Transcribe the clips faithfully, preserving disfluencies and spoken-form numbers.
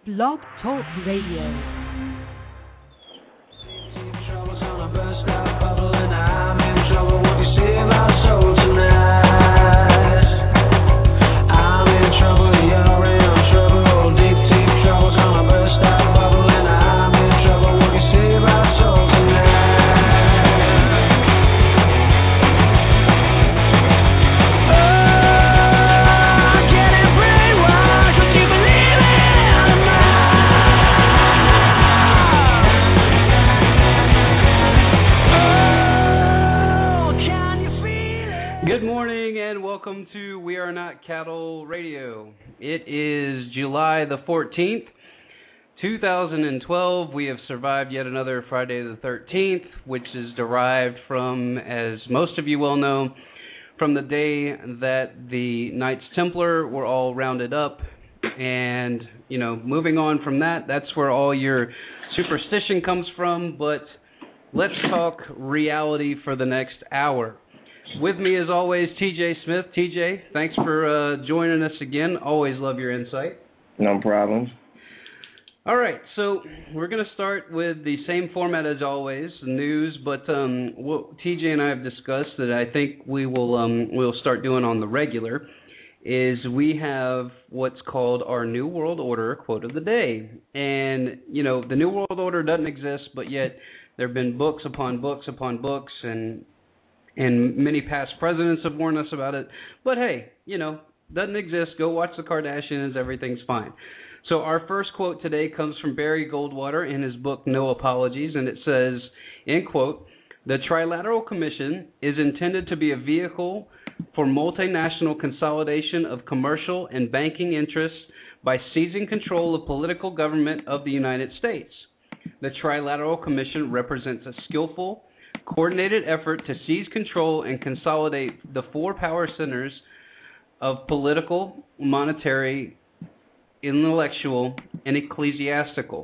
Blog Talk Radio. Cattle Radio. It is July the fourteenth, two thousand twelve. We have survived yet another Friday the thirteenth, which is derived from, as most of you well know, from the day that the Knights Templar were all rounded up. And, you know, moving on from that, that's where all your superstition comes from. But let's talk reality for the next hour. With me, as always, T J Smith. T J, thanks for uh, joining us again. Always love your insight. No problem. All right, so we're going to start with the same format as always, news. But um, what T J and I have discussed that I think we will um, we'll start doing on the regular is we have what's called our New World Order quote of the day. And, you know, the New World Order doesn't exist, but yet there have been books upon books upon books, and And many past presidents have warned us about it. But hey, you know, doesn't exist. Go watch the Kardashians. Everything's fine. So our first quote today comes from Barry Goldwater in his book, No Apologies. And it says, in quote, "The Trilateral Commission is intended to be a vehicle for multinational consolidation of commercial and banking interests by seizing control of political government of the United States. The Trilateral Commission represents a skillful, coordinated effort to seize control and consolidate the four power centers of political, monetary, intellectual, and ecclesiastical.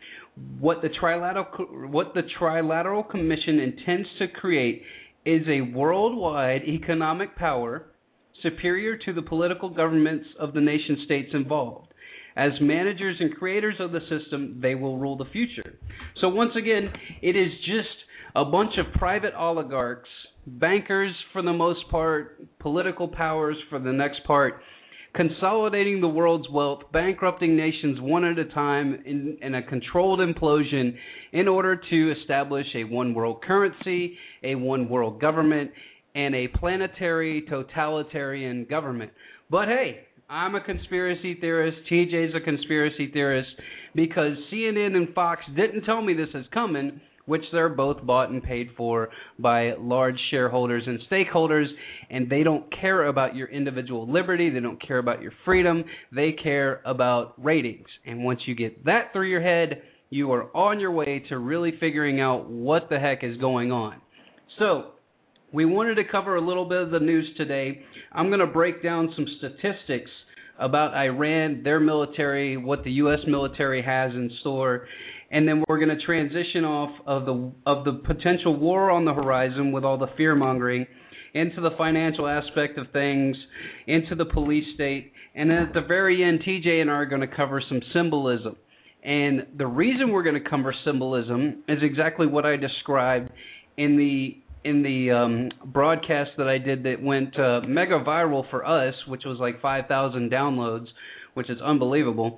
What the Trilateral, what the Trilateral Commission intends to create is a worldwide economic power superior to the political governments of the nation states involved. As managers and creators of the system, they will rule the future." So once again, it is just a bunch of private oligarchs, bankers for the most part, political powers for the next part, consolidating the world's wealth, bankrupting nations one at a time in, in a controlled implosion in order to establish a one world currency, a one world government, and a planetary totalitarian government. But hey, I'm a conspiracy theorist, T J's a conspiracy theorist, because C N N and Fox didn't tell me this is coming, which they're both bought and paid for by large shareholders and stakeholders, and they don't care about your individual liberty, they don't care about your freedom, they care about ratings. And once you get that through your head, you are on your way to really figuring out what the heck is going on. So, we wanted to cover a little bit of the news today. I'm going to break down some statistics about Iran, their military, what the U S military has in store, and then we're going to transition off of the of the potential war on the horizon with all the fear-mongering into the financial aspect of things, into the police state, and then at the very end, T J and I are going to cover some symbolism. And the reason we're going to cover symbolism is exactly what I described in the in the um, broadcast that I did that went uh, mega viral for us, which was like five thousand downloads, which is unbelievable,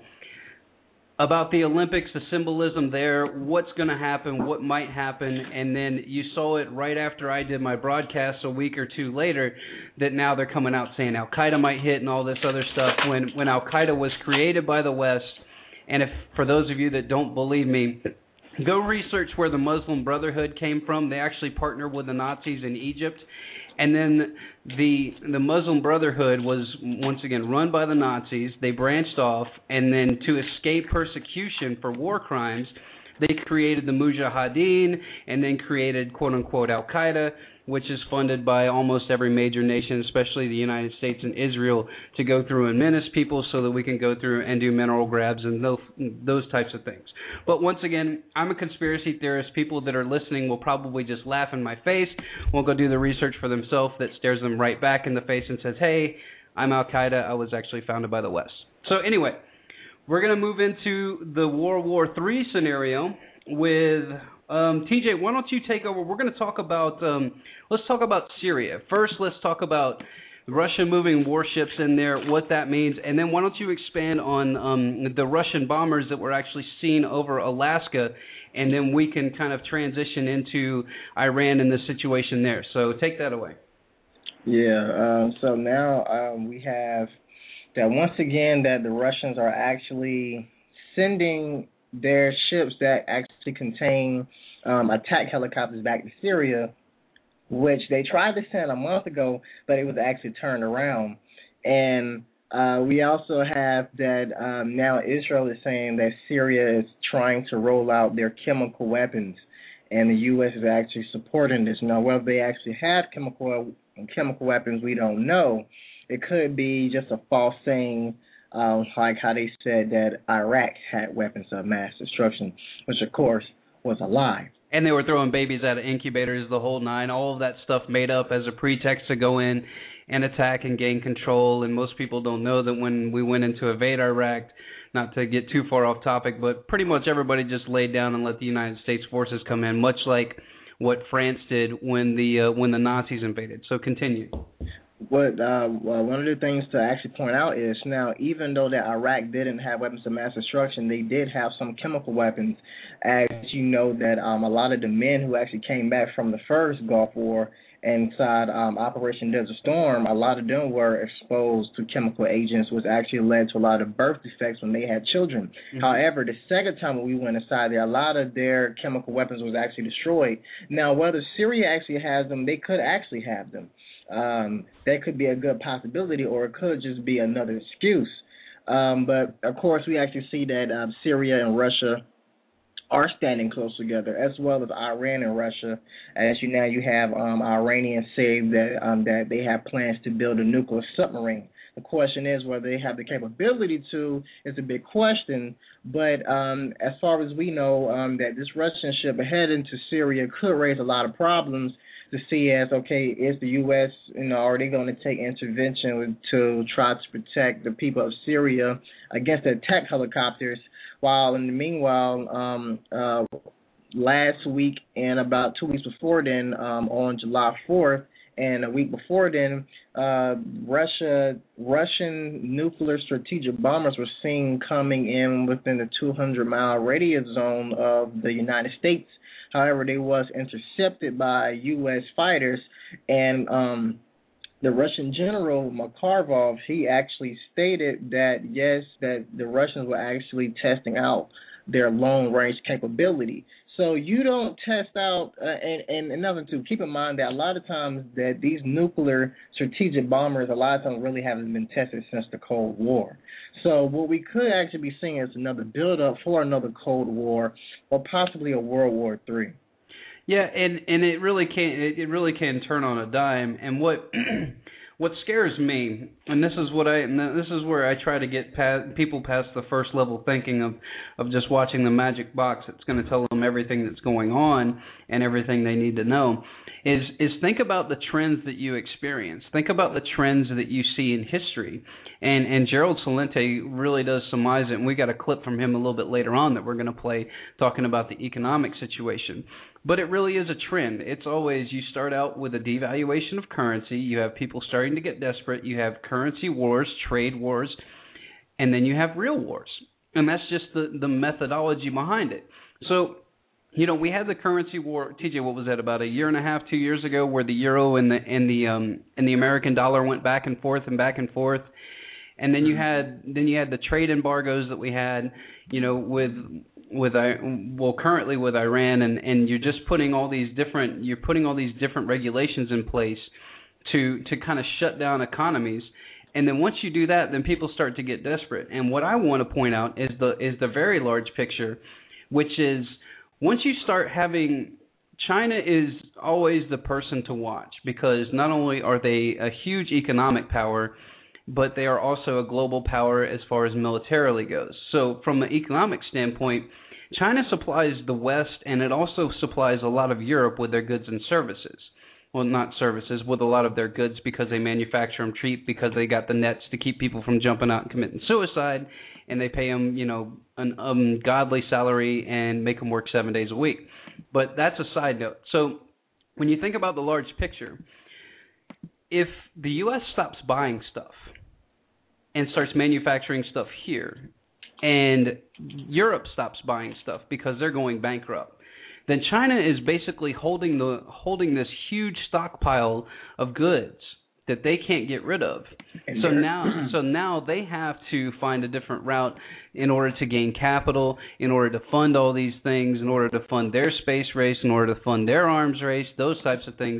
about the Olympics, the symbolism there, what's going to happen, what might happen, and then you saw it right after I did my broadcast a week or two later that now they're coming out saying Al-Qaeda might hit and all this other stuff when, when Al-Qaeda was created by the West. And if for those of you that don't believe me, go research where the Muslim Brotherhood came from. They actually partnered with the Nazis in Egypt. And then the the Muslim Brotherhood was, once again, run by the Nazis. They branched off, and then to escape persecution for war crimes, they created the Mujahideen and then created, quote-unquote, Al-Qaeda, which is funded by almost every major nation, especially the United States and Israel, to go through and menace people so that we can go through and do mineral grabs and those, those types of things. But once again, I'm a conspiracy theorist. People that are listening will probably just laugh in my face, won't go do the research for themselves that stares them right back in the face and says, hey, I'm Al-Qaeda. I was actually founded by the West. So anyway, we're going to move into the World War Three scenario with um, T J. Why don't you take over? We're going to talk about um, let's talk about Syria first. Let's talk about Russia moving warships in there, what that means, and then why don't you expand on um, the Russian bombers that were actually seen over Alaska, and then we can kind of transition into Iran and the situation there. So take that away. Yeah. Um, so now um, we have that once again that the Russians are actually sending their ships that actually contain um, attack helicopters back to Syria, which they tried to send a month ago, but it was actually turned around. And uh, we also have that um, now Israel is saying that Syria is trying to roll out their chemical weapons, and the U S is actually supporting this. Now, whether they actually have chemical chemical weapons, we don't know. It could be just a false saying, um, like how they said that Iraq had weapons of mass destruction, which, of course, was a lie. And they were throwing babies out of incubators, the whole nine, all of that stuff made up as a pretext to go in and attack and gain control. And most people don't know that when we went in to invade Iraq, not to get too far off topic, but pretty much everybody just laid down and let the United States forces come in, much like what France did when the uh, when the Nazis invaded. So continue. What uh, well, one of the things to actually point out is now, even though that Iraq didn't have weapons of mass destruction, they did have some chemical weapons. As you know, that um, a lot of the men who actually came back from the first Gulf War inside um, Operation Desert Storm, a lot of them were exposed to chemical agents, which actually led to a lot of birth defects when they had children. Mm-hmm. However, the second time when we went inside there, a lot of their chemical weapons was actually destroyed. Now, whether Syria actually has them, they could actually have them. Um, that could be a good possibility, or it could just be another excuse. Um, but, of course, we actually see that um, Syria and Russia are standing close together, as well as Iran and Russia. As you now you have um, Iranians saying that um, that they have plans to build a nuclear submarine. The question is whether they have the capability to is a big question. But um, as far as we know, um, that this Russian ship heading to Syria could raise a lot of problems to see as, okay, is the U S, you know, are they going to take intervention to try to protect the people of Syria against the attack helicopters? While in the meanwhile, um, uh, last week and about two weeks before then, um, on July fourth, and a week before then, uh, Russia, Russian nuclear strategic bombers were seen coming in within the two hundred mile radius zone of the United States. However, they was intercepted by U S fighters, and um, the Russian general Makarov, he actually stated that, yes, that the Russians were actually testing out their long-range capability. So you don't test out, uh, and, and another too, keep in mind that a lot of times that these nuclear strategic bombers, a lot of times really haven't been tested since the Cold War. So what we could actually be seeing is another build-up for another Cold War, or possibly a World War Three. Yeah, and, and it really can it really can turn on a dime. And what what scares me, and this is what I and this is where I try to get past, people past the first level thinking of, of just watching the magic box. It's going to tell them everything that's going on and everything they need to know. Is is think about the trends that you experience. Think about the trends that you see in history. And and Gerald Celente really does surmise it. And we got a clip from him a little bit later on that we're going to play talking about the economic situation. But it really is a trend. It's always, you start out with a devaluation of currency. You have people starting to get desperate. You have currency wars, trade wars, and then you have real wars. And that's just the, the methodology behind it. So, you know, we had the currency war. T J, what was that, about a year and a half, two years ago, where the euro and the and the um and the American dollar went back and forth and back and forth. And then you had then you had the trade embargoes that we had, you know, with with well currently with Iran, and, and you're just putting all these different you're putting all these different regulations in place to to kind of shut down economies. And then once you do that, then people start to get desperate. And what I want to point out is the is the very large picture, which is once you start having, China is always the person to watch, because not only are they a huge economic power, but they are also a global power as far as militarily goes. So from an economic standpoint, China supplies the West, and it also supplies a lot of Europe with their goods and services. Well, not services, with a lot of their goods, because they manufacture them cheap, because they got the nets to keep people from jumping out and committing suicide, and they pay them, you know, an ungodly salary and make them work seven days a week. But that's a side note. So when you think about the large picture, if the U S stops buying stuff and starts manufacturing stuff here, and Europe stops buying stuff because they're going bankrupt, then China is basically holding the holding this huge stockpile of goods that they can't get rid of. And so now so now they have to find a different route in order to gain capital, in order to fund all these things, in order to fund their space race, in order to fund their arms race, those types of things.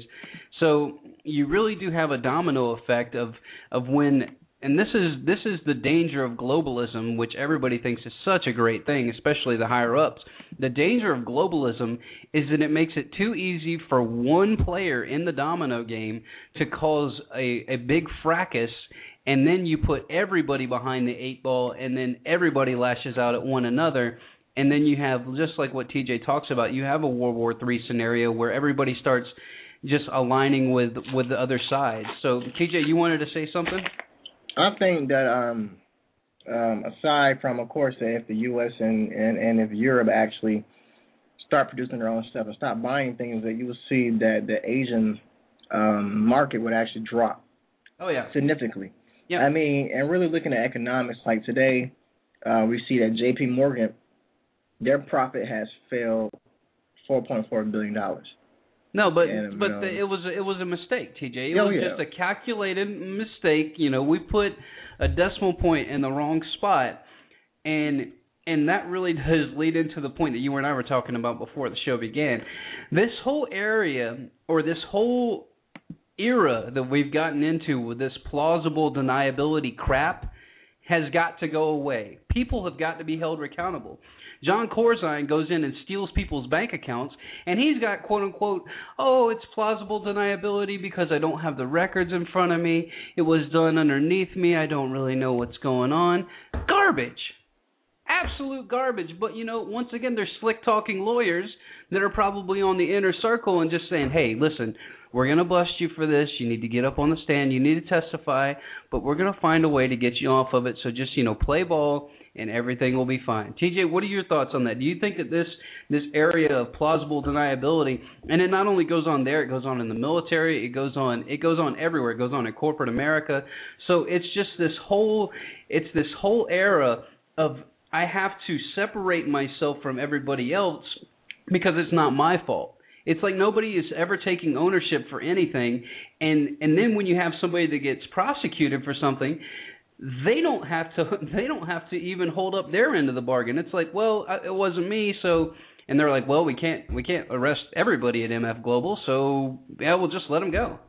So you really do have a domino effect of of when. And this is this is the danger of globalism, which everybody thinks is such a great thing, especially the higher-ups. The danger of globalism is that it makes it too easy for one player in the domino game to cause a, a big fracas, and then you put everybody behind the eight ball, and then everybody lashes out at one another. And then you have, just like what T J talks about, you have a World War Three scenario where everybody starts just aligning with, with the other side. So, T J, you wanted to say something? I think that um, um, aside from, of course, if the U S and, and, and if Europe actually start producing their own stuff and stop buying things, that you will see that the Asian um, market would actually drop. Oh, yeah. Significantly. Yep. I mean, and really looking at economics, like today, uh, we see that J P Morgan, their profit has fell four point four billion dollars. No, but and, but um, the, it was it was a mistake, T J. It oh, was yeah. just a calculated mistake. You know, we put a decimal point in the wrong spot, and and that really does lead into the point that you and I were talking about before the show began. This whole area, or this whole era that we've gotten into with this plausible deniability crap, has got to go away. People have got to be held accountable. John Corzine goes in and steals people's bank accounts, and he's got, quote-unquote, oh, it's plausible deniability because I don't have the records in front of me. It was done underneath me. I don't really know what's going on. Garbage. Absolute garbage. But, you know, once again, there's slick-talking lawyers that are probably on the inner circle and just saying, hey, listen, we're going to bust you for this. You need to get up on the stand. You need to testify, but we're going to find a way to get you off of it. So just, you know, play ball, and everything will be fine. T J, what are your thoughts on that? Do you think that this this area of plausible deniability, and it not only goes on there, it goes on in the military, it goes on it goes on everywhere, it goes on in corporate America. So it's just this whole it's this whole era of I have to separate myself from everybody else because it's not my fault. It's like nobody is ever taking ownership for anything, and and then when you have somebody that gets prosecuted for something, they don't have to. They don't have to even hold up their end of the bargain. It's like, well, it wasn't me, so. And they're like, well, we can't. We can't arrest everybody at M F Global, so yeah, we'll just let them go.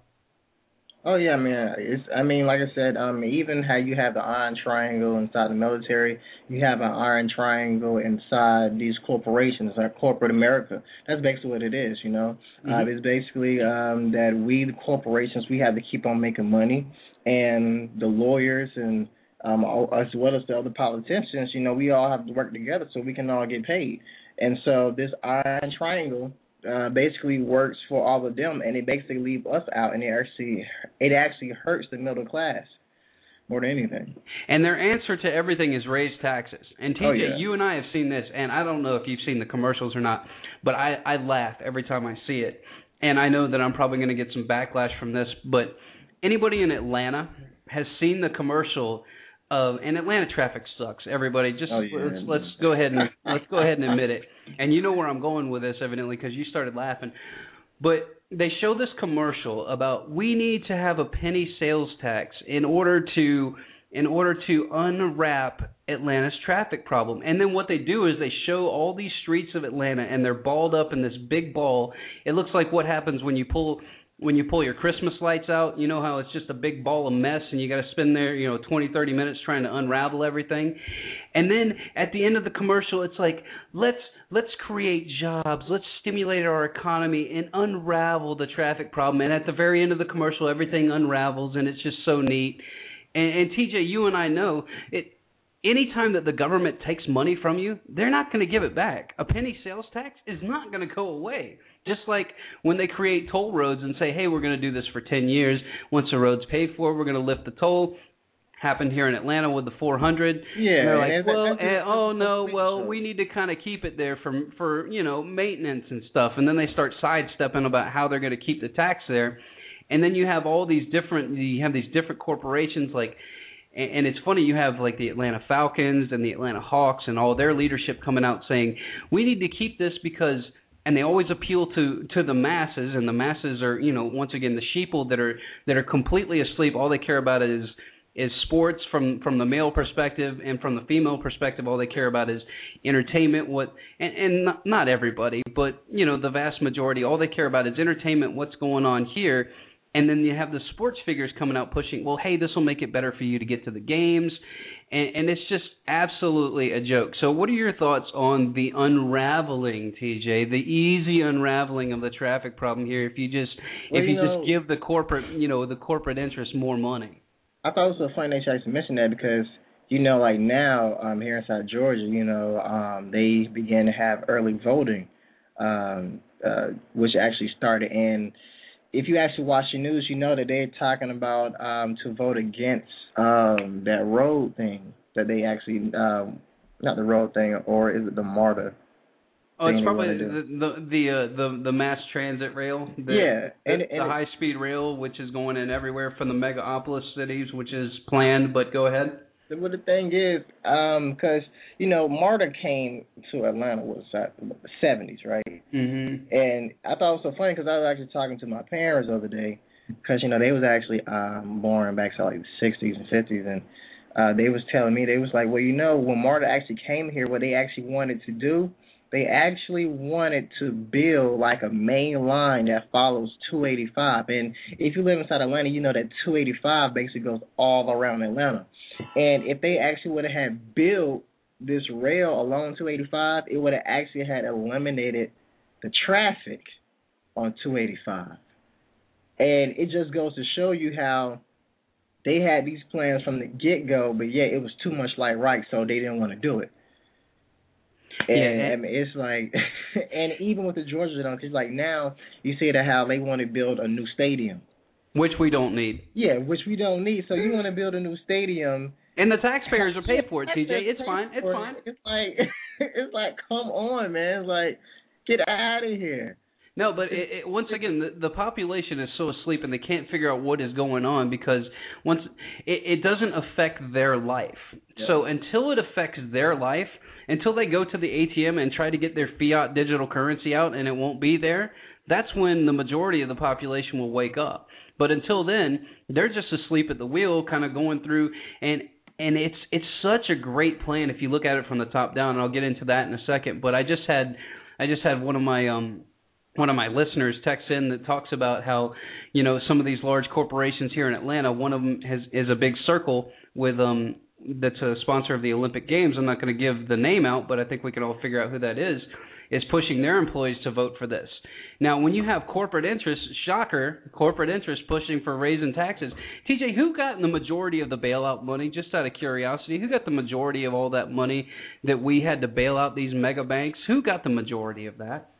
Oh yeah, man. It's. I mean, like I said, um, even how you have the iron triangle inside the military, you have an iron triangle inside these corporations, like corporate America. That's basically what it is, you know. Mm-hmm. Uh, it's basically um, that we, the corporations, we have to keep on making money. And the lawyers and um, as well as the other politicians, you know, we all have to work together so we can all get paid. And so this iron triangle uh, basically works for all of them, and it basically leaves us out, and it actually it actually hurts the middle class more than anything. And their answer to everything is raise taxes. And T J, oh, yeah. you and I have seen this, and I don't know if you've seen the commercials or not, but I, I laugh every time I see it. And I know that I'm probably going to get some backlash from this, but anybody in Atlanta has seen the commercial of, and Atlanta traffic sucks. Everybody, just oh, yeah. let's, let's go ahead and let's go ahead and admit it. And you know where I'm going with this, evidently, because you started laughing. But they show this commercial about we need to have a penny sales tax in order to in order to unwrap Atlanta's traffic problem. And then what they do is they show all these streets of Atlanta, and they're balled up in this big ball. It looks like what happens when you pull. When you pull your Christmas lights out, you know how it's just a big ball of mess and you got to spend there, you know, twenty, thirty minutes trying to unravel everything. And then at the end of the commercial, it's like, let's let's create jobs, let's stimulate our economy and unravel the traffic problem. And at the very end of the commercial, everything unravels and it's just so neat. And, and T J, you and I know, it. Anytime that the government takes money from you, they're not going to give it back. A penny sales tax is not going to go away. Just like when they create toll roads and say, hey, we're going to do this for ten years. Once the road's paid for, we're going to lift the toll. happened here in Atlanta with the four hundred. Yeah. And they're like, and well, that's, that's, eh, oh that's no, well, show. we need to kind of keep it there for for you know maintenance and stuff. And then they start sidestepping about how they're going to keep the tax there. And then you have all these different you have these different corporations like. And it's funny, you have like the Atlanta Falcons and the Atlanta Hawks and all their leadership coming out saying, we need to keep this because, and they always appeal to, to the masses, and the masses are, you know, once again, the sheeple that are that are completely asleep. All they care about is is sports from, from the male perspective, and from the female perspective, all they care about is entertainment. What and, and not, not everybody, but, you know, the vast majority, all they care about is entertainment, what's going on here. And then you have the sports figures coming out pushing, well, hey, this will make it better for you to get to the games. And, and it's just absolutely a joke. So what are your thoughts on the unraveling, T J, the easy unraveling of the traffic problem here if you just well, if you, you know, just give the corporate, you know, the corporate interest more money? I thought it was so funny that you actually mentioned that because, you know, like now um, here in South Georgia, you know, um, they began to have early voting, um, uh, which actually started in – if you actually watch the news, you know that they're talking about um, to vote against um, that road thing that they actually, um, not the road thing, or is it the MARTA? Oh, it's probably the the the, uh, the the mass transit rail. The, yeah, and, the, and the high speed rail, which is going in everywhere from the megapolis cities, which is planned. But go ahead. Well, the thing is, because, um, you know, MARTA came to Atlanta, what was that, the seventies, right? Mm-hmm. And I thought it was so funny because I was actually talking to my parents the other day because, you know, they was actually um, born back to like the sixties and fifties, and uh, they was telling me, they was like, well, you know, when MARTA actually came here, what they actually wanted to do, they actually wanted to build like a main line that follows two eighty-five. And if you live inside Atlanta, you know that two eighty-five basically goes all around Atlanta. And if they actually would have had built this rail along two eighty-five, it would have actually had eliminated the traffic on two eighty-five. And it just goes to show you how they had these plans from the get-go, but yeah, it was too much like right, so they didn't want to do it. And, yeah, I mean, it's like, and even with the Georgia, it's like now you see that how they want to build a new stadium. Which we don't need. Yeah, which we don't need. So you want to build a new stadium. And the taxpayers are paid for it, T J. It's fine. It's fine. It's like, it's like, come on, man. It's like, get out of here. No, but it, it, once again, the, the population is so asleep and they can't figure out what is going on because once it, it doesn't affect their life. Yeah. So until it affects their life, until they go to the A T M and try to get their fiat digital currency out and it won't be there, that's when the majority of the population will wake up. But until then, they're just asleep at the wheel, kind of going through, and and it's it's such a great plan if you look at it from the top down. And I'll get into that in a second. But I just had I just had one of my um one of my listeners text in that talks about how, you know, some of these large corporations here in Atlanta, one of them has is a big circle with um that's a sponsor of the Olympic Games. I'm not going to give the name out, but I think we can all figure out who that is. Is pushing their employees to vote for this. Now, when you have corporate interests, shocker, corporate interests pushing for raising taxes. T J, who got the majority of the bailout money, just out of curiosity? Who got the majority of all that money that we had to bail out these mega banks? Who got the majority of that?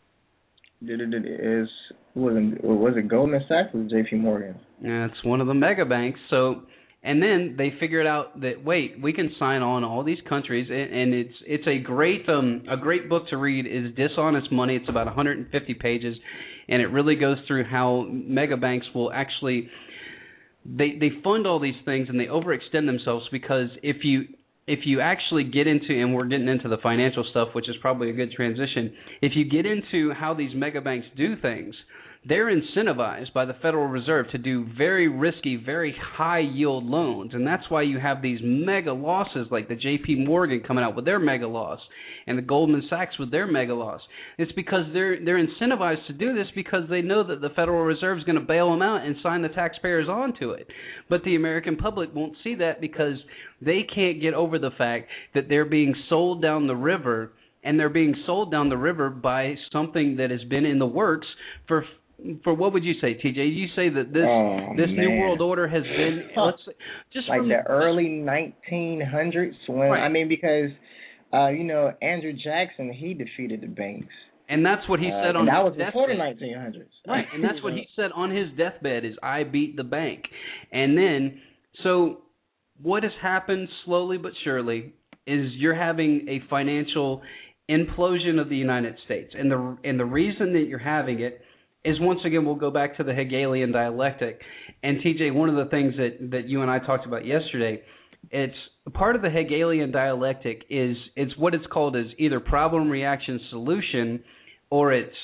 Did it, it is, was it, was it Goldman Sachs or J P Morgan? Yeah, it's one of the mega banks. So... And then they figured out that, wait, we can sign on all these countries, and, and it's it's a great um a great book to read is Dishonest Money. It's about one hundred fifty pages, and it really goes through how mega banks will actually they they fund all these things and they overextend themselves because if you if you actually get into, and we're getting into the financial stuff, which is probably a good transition, if you get into how these mega banks do things, they're incentivized by the Federal Reserve to do very risky, very high-yield loans, and that's why you have these mega losses like the J P Morgan coming out with their mega loss and the Goldman Sachs with their mega loss. It's because they're they're incentivized to do this because they know that the Federal Reserve is going to bail them out and sign the taxpayers onto it. But the American public won't see that because they can't get over the fact that they're being sold down the river, and they're being sold down the river by something that has been in the works for For what would you say, T J? You say that this oh, this man. New World Order has been let's say, just like from, the early nineteen hundreds when right. I mean because uh, you know Andrew Jackson, he defeated the banks, and that's what he uh, said on that his was before deathbed. the nineteen hundreds, right? And that's what he said on his deathbed is I beat the bank, and then so what has happened slowly but surely is you're having a financial implosion of the United States. And the and the reason that you're having it is, once again, we'll go back to the Hegelian dialectic. And T J, one of the things that, that you and I talked about yesterday, it's part of the Hegelian dialectic is it's what it's called as either problem, reaction, solution, or it's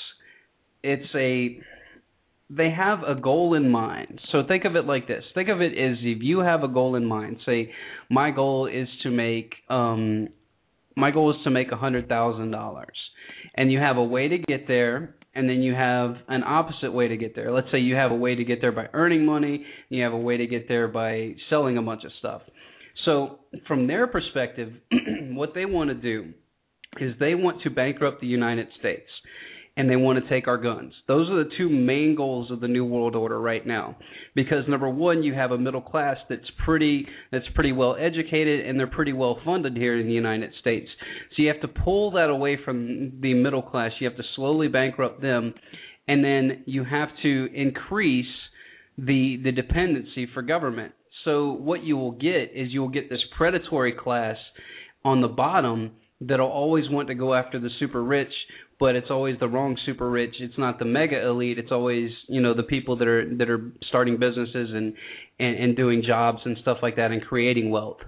it's a they have a goal in mind. So think of it like this. Think of it as if you have a goal in mind. Say, my goal is to make um, my goal is to make one hundred thousand dollars. And you have a way to get there, and then you have an opposite way to get there. Let's say you have a way to get there by earning money, and you have a way to get there by selling a bunch of stuff. So from their perspective, what they want to do is they want to bankrupt the United States, and they want to take our guns. Those are the two main goals of the New World Order right now. Because number one, you have a middle class that's pretty that's pretty well educated, and they're pretty well funded here in the United States. So you have to pull that away from the middle class. You have to slowly bankrupt them, and then you have to increase the the dependency for government. So what you will get is you will get this predatory class on the bottom that'll always want to go after the super rich, but it's always the wrong super rich. It's not the mega elite. It's always, you know, the people that are that are starting businesses and, and, and doing jobs and stuff like that and creating wealth.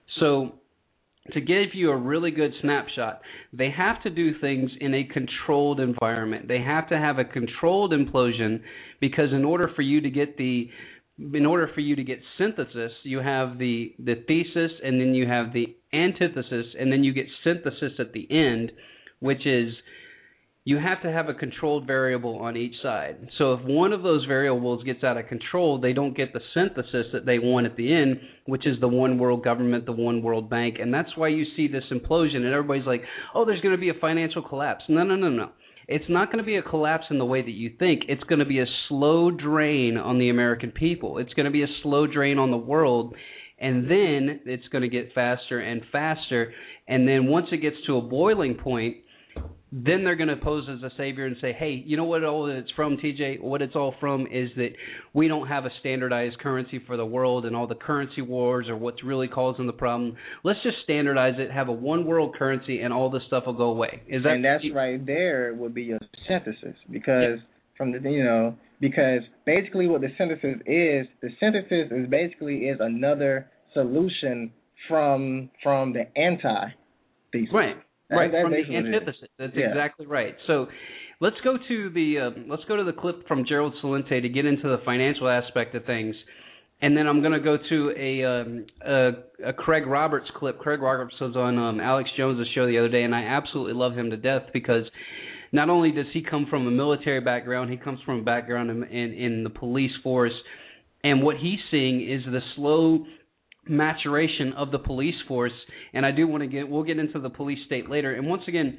So to give you a really good snapshot, they have to do things in a controlled environment. They have to have a controlled implosion, because in order for you to get the in order for you to get synthesis, you have the, the thesis, and then you have the antithesis, and then you get synthesis at the end, which is you have to have a controlled variable on each side. So if one of those variables gets out of control, they don't get the synthesis that they want at the end, which is the one world government, the one world bank. And that's why you see this implosion, and everybody's like, oh, there's going to be a financial collapse. No, no, no, no. It's not going to be a collapse in the way that you think. It's going to be a slow drain on the American people. It's going to be a slow drain on the world, and then it's going to get faster and faster. And then once it gets to a boiling point, then they're going to pose as a savior and say, hey, you know what all it's from, T J? What it's all from is that we don't have a standardized currency for the world, and all the currency wars are what's really causing the problem. Let's just standardize it, have a one world currency, and all this stuff will go away. Is that? And that's right there would be your synthesis, because yeah. from the you know because basically what the synthesis is, the synthesis is basically is another solution from from the anti-thesis. Right. That, right, that from the antithesis. That's yeah. exactly right. So let's go to the uh, let's go to the clip from Gerald Celente to get into the financial aspect of things, and then I'm going to go to a, um, a a Craig Roberts clip. Craig Roberts was on um, Alex Jones' show the other day, and I absolutely love him to death, because not only does he come from a military background, he comes from a background in, in, in the police force, and what he's seeing is the slow maturation of the police force. And I do want to get we'll get into the police state later. And once again,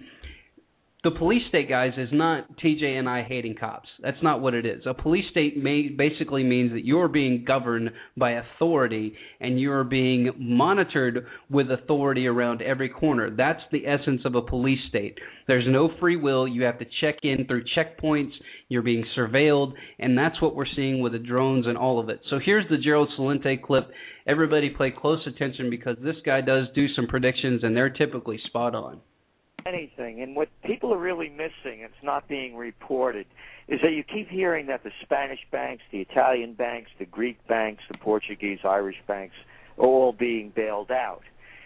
the police state, guys, is not T J and I hating cops. That's not what it is. A police state may basically means that you're being governed by authority, and you're being monitored with authority around every corner. That's the essence of a police state. There's no free will. You have to check in through checkpoints. You're being surveilled, and that's what we're seeing with the drones and all of it. So here's the Gerald Celente clip. Everybody pay close attention, because this guy does do some predictions, and they're typically spot on. Anything, and what people are really missing, it's not being reported, is that you keep hearing that the Spanish banks, the Italian banks, the Greek banks, the Portuguese, Irish banks are all being bailed out.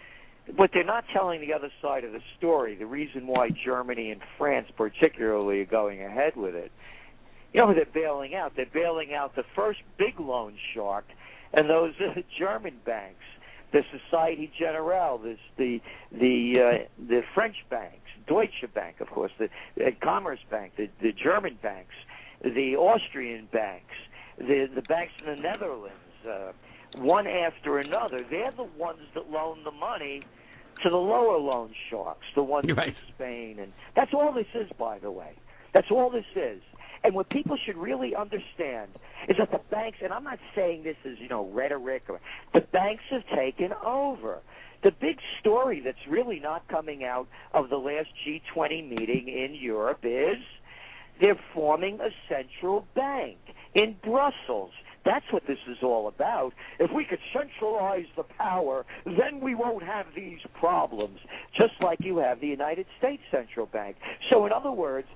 But they're not telling the other side of the story, the reason why Germany and France particularly are going ahead with it. You know who they're bailing out? They're bailing out the first big loan shark, and those are German banks. The Societe Generale, this, the the uh, the French banks, Deutsche Bank, of course, the uh, Commerce Bank, the, the German banks, the Austrian banks, the the banks in the Netherlands, uh, one after another. They're the ones that loan the money to the lower loan sharks, the ones right. in Spain, and that's all this is, by the way. That's all this is. And what people should really understand is that the banks, and I'm not saying this is, you know, rhetoric, or, the banks have taken over. The big story that's really not coming out of the last G twenty meeting in Europe is They're forming a central bank in Brussels. That's what this is all about. If we could centralize the power, then we won't have these problems, just like you have the United States Central Bank. So in other words,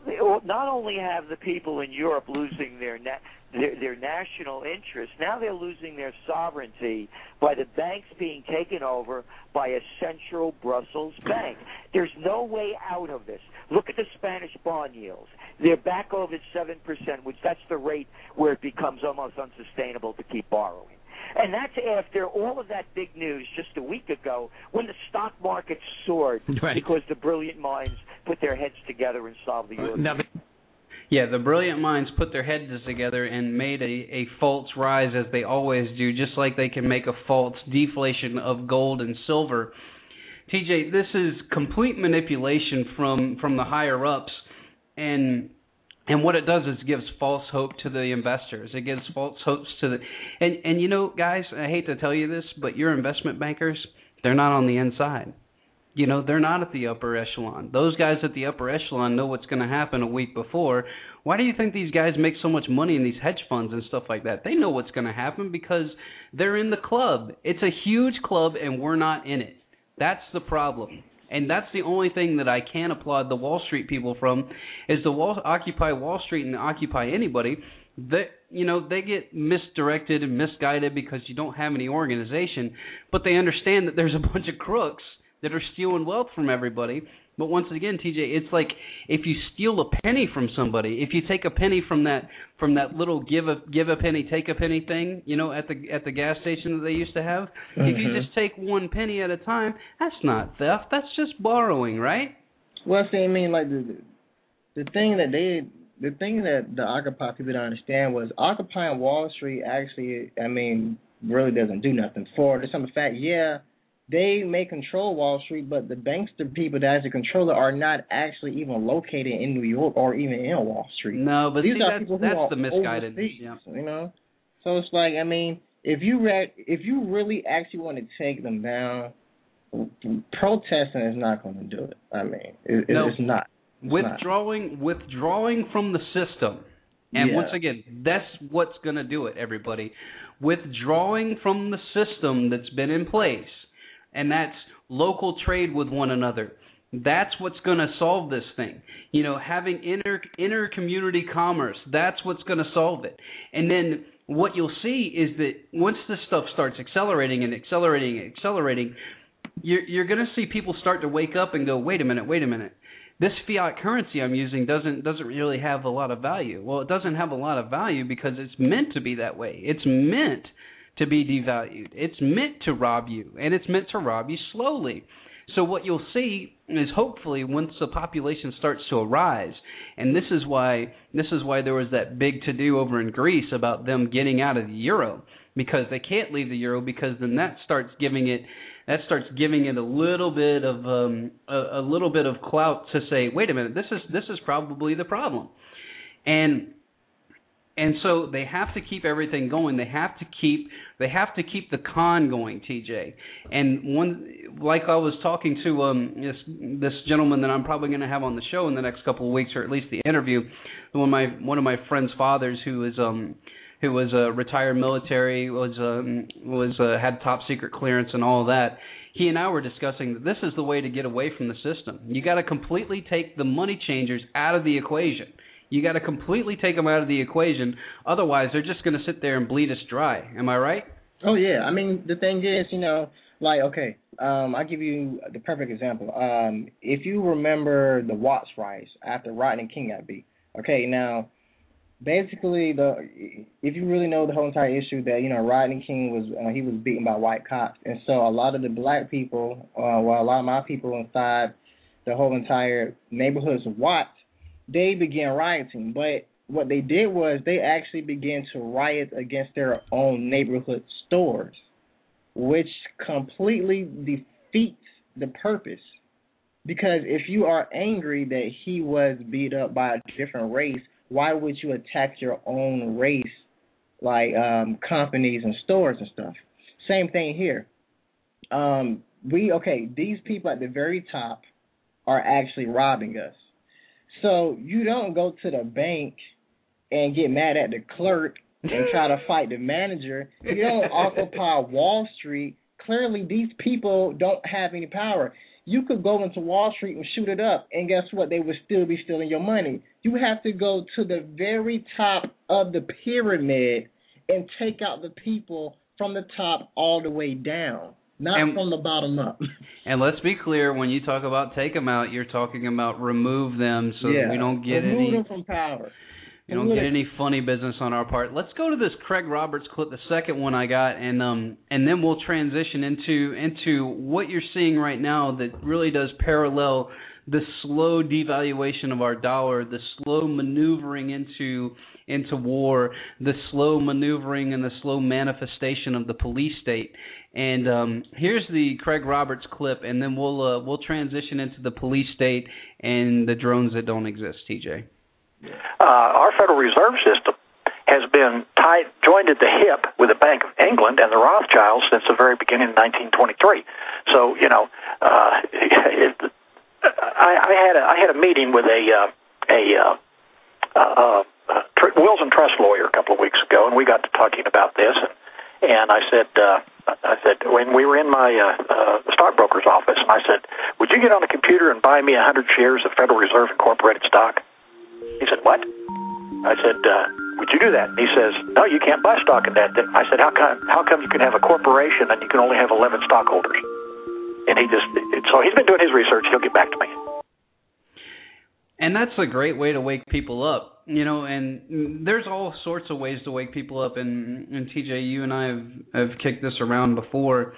not only have the people in Europe losing their, na- their their national interest, now they're losing their sovereignty by the banks being taken over by a central Brussels bank. There's no way out of this. Look at the Spanish bond yields. They're back over seven percent, which that's the rate where it becomes almost unsustainable to keep borrowing. And that's after all of that big news just a week ago when the stock market soared right. because the brilliant minds put their heads together and solved the Euro. No, yeah, the brilliant minds put their heads together and made a, a false rise, as they always do, just like they can make a false deflation of gold and silver. T J, this is complete manipulation from, from the higher-ups, and and what it does is gives false hope to the investors. It gives false hopes to the and and you know, guys, I hate to tell you this, but your investment bankers, they're not on the inside. You know, they're not at the upper echelon. Those guys at the upper echelon know what's going to happen a week before. Why do you think these guys make so much money in these hedge funds and stuff like that? They know what's going to happen because they're in the club. It's a huge club, and we're not in it. That's the problem. And that's the only thing that I can applaud the Wall Street people from, is the Wall, Occupy Wall Street and Occupy anybody. That, you know, they get misdirected and misguided because you don't have any organization, but they understand that there's a bunch of crooks that are stealing wealth from everybody. But once again, T J, it's like if you steal a penny from somebody, if you take a penny from that from that little give a give a penny, take a penny thing, you know, at the at the gas station that they used to have, mm-hmm. if you just take one penny at a time, that's not theft. That's just borrowing, right? Well, see, I mean, like the the thing that they the thing that the Occupy people don't understand was Occupying Wall Street actually, I mean, really doesn't do nothing for it. The simple fact, yeah. They may control Wall Street, but the bankster people that actually control it are not actually even located in New York or even in Wall Street. No, but these see, are that's, people who that's are the misguidance. Yeah. Yeah. You know, so it's like, I mean, if you re- if you really actually want to take them down, protesting is not going to do it. I mean, it, no, it's not. It's withdrawing, not. withdrawing from the system. And yeah. once again, that's what's going to do it, everybody. Withdrawing from the system that's been in place, and that's local trade with one another. That's what's going to solve this thing. You know, having inter inter community commerce, that's what's going to solve it. And then what you'll see is that once this stuff starts accelerating and accelerating and accelerating, you're, you're going to see people start to wake up and go, wait a minute, wait a minute. This fiat currency I'm using doesn't doesn't really have a lot of value. Well, it doesn't have a lot of value because it's meant to be that way. It's meant to be devalued. It's meant to rob you, and it's meant to rob you slowly. So what you'll see is hopefully once the population starts to arise, and this is why this is why there was that big to-do over in Greece about them getting out of the euro, because they can't leave the euro, because then that starts giving it that starts giving it a little bit of um, a, a little bit of clout to say, wait a minute, this is this is probably the problem, and. And so they have to keep everything going. They have to keep they have to keep the con going, T J. And one, like I was talking to um, this this gentleman that I'm probably going to have on the show in the next couple of weeks, or at least the interview. One of my one of my friend's fathers, who is um who was a retired military, was um was uh, had top secret clearance and all of that. He and I were discussing that this is the way to get away from the system. You got to completely take the money changers out of the equation. You got to completely take them out of the equation. Otherwise, they're just going to sit there and bleed us dry. Am I right? Oh, yeah. I mean, the thing is, you know, like, okay, um, I'll give you the perfect example. Um, if you remember the Watts riots after Rodney King got beat, okay, now, basically, the if you really know the whole entire issue that, you know, Rodney King was, uh, he was beaten by white cops. And so a lot of the black people, uh, well, a lot of my people inside the whole entire neighborhoods of Watts, they began rioting, but what they did was they actually began to riot against their own neighborhood stores, which completely defeats the purpose. Because if you are angry that he was beat up by a different race, why would you attack your own race, like um, companies and stores and stuff? Same thing here. Um, we okay, these people at the very top are actually robbing us. So you don't go to the bank and get mad at the clerk and try to fight the manager. You don't occupy Wall Street. Clearly, these people don't have any power. You could go into Wall Street and shoot it up, and guess what? They would still be stealing your money. You have to go to the very top of the pyramid and take out the people from the top all the way down, not and, from the bottom up. And let's be clear, when you talk about take them out, you're talking about remove them so yeah, that we don't get remove any... Remove them from power. You don't get any funny business on our part. Let's go to this Craig Roberts clip, the second one I got, and um, and then we'll transition into into what you're seeing right now that really does parallel the slow devaluation of our dollar, the slow maneuvering into into war, the slow maneuvering and the slow manifestation of the police state. And um, here's the Craig Roberts clip, and then we'll uh, we'll transition into the police state and the drones that don't exist. T J. Uh, our Federal Reserve System has been tied, joined at the hip with the Bank of England and the Rothschilds since the very beginning of nineteen twenty-three. So, you know, uh, it, I, I had a I had a meeting with a uh, a uh, uh, uh, tr- wills and trust lawyer a couple of weeks ago, and we got to talking about this. And, and I said, uh, I said when we were in my uh, uh, stockbroker's office, and I said, "Would you get on the computer and buy me a hundred shares of Federal Reserve Incorporated stock?" He said, "What?" I said, uh, "Would you do that?" And he says, "No, you can't buy stock in that." I said, "How come? How come you can have a corporation and you can only have eleven stockholders?" And he just, so he's been doing his research. He'll get back to me. And that's a great way to wake people up, you know. And there's all sorts of ways to wake people up. And, and T J, you and I have, have kicked this around before.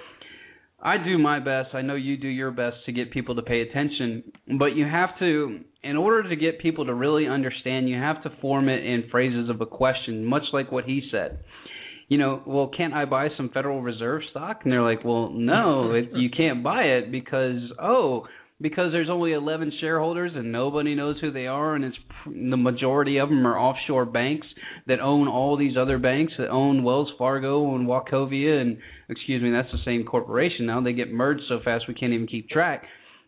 I do my best. I know you do your best to get people to pay attention. But you have to, in order to get people to really understand, you have to form it in phrases of a question, much like what he said. You know, well, can't I buy some Federal Reserve stock? And they're like, well, no, it, you can't buy it because, oh, because there's only eleven shareholders and nobody knows who they are, and it's the majority of them are offshore banks that own all these other banks that own Wells Fargo and Wachovia, and excuse me, that's the same corporation now. They get merged so fast we can't even keep track.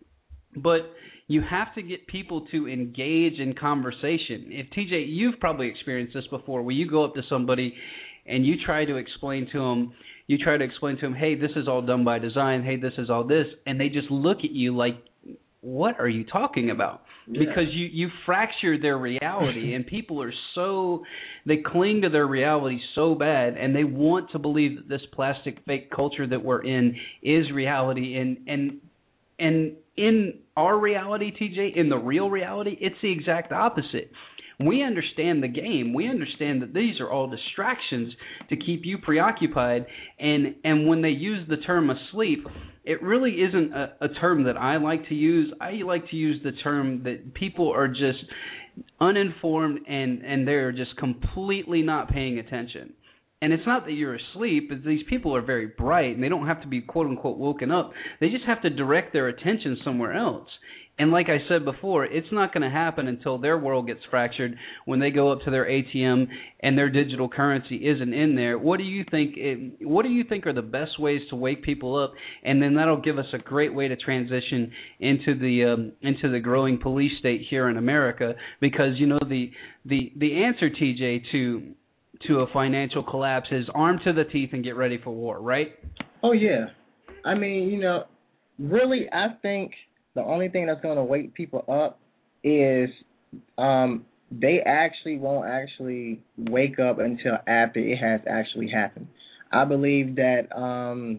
But you have to get people to engage in conversation. If T J, you've probably experienced this before, where you go up to somebody and you try to explain to them, you try to explain to them, hey, this is all done by design, hey, this is all this, and they just look at you like, what are you talking about? Yeah. Because you, you fracture their reality, and people are so, they cling to their reality so bad, and they want to believe that this plastic fake culture that we're in is reality, and and and in our reality, T J, in the real reality, it's the exact opposite. We understand the game. We understand that these are all distractions to keep you preoccupied. And, and when they use the term asleep, it really isn't a, a term that I like to use. I like to use the term that people are just uninformed and, and they're just completely not paying attention. And it's not that you're asleep. It's these people are very bright, and they don't have to be, quote-unquote, woken up. They just have to direct their attention somewhere else. And like I said before, it's not going to happen until their world gets fractured when they go up to their A T M and their digital currency isn't in there. What do you think? It, what do you think are the best ways to wake people up? And then that'll give us a great way to transition into the um, into the growing police state here in America. Because you know the the the answer, T J, to to a financial collapse is armed to the teeth and get ready for war, right? Oh yeah, I mean, you know, really, I think the only thing that's going to wake people up is um, they actually won't actually wake up until after it has actually happened. I believe that um,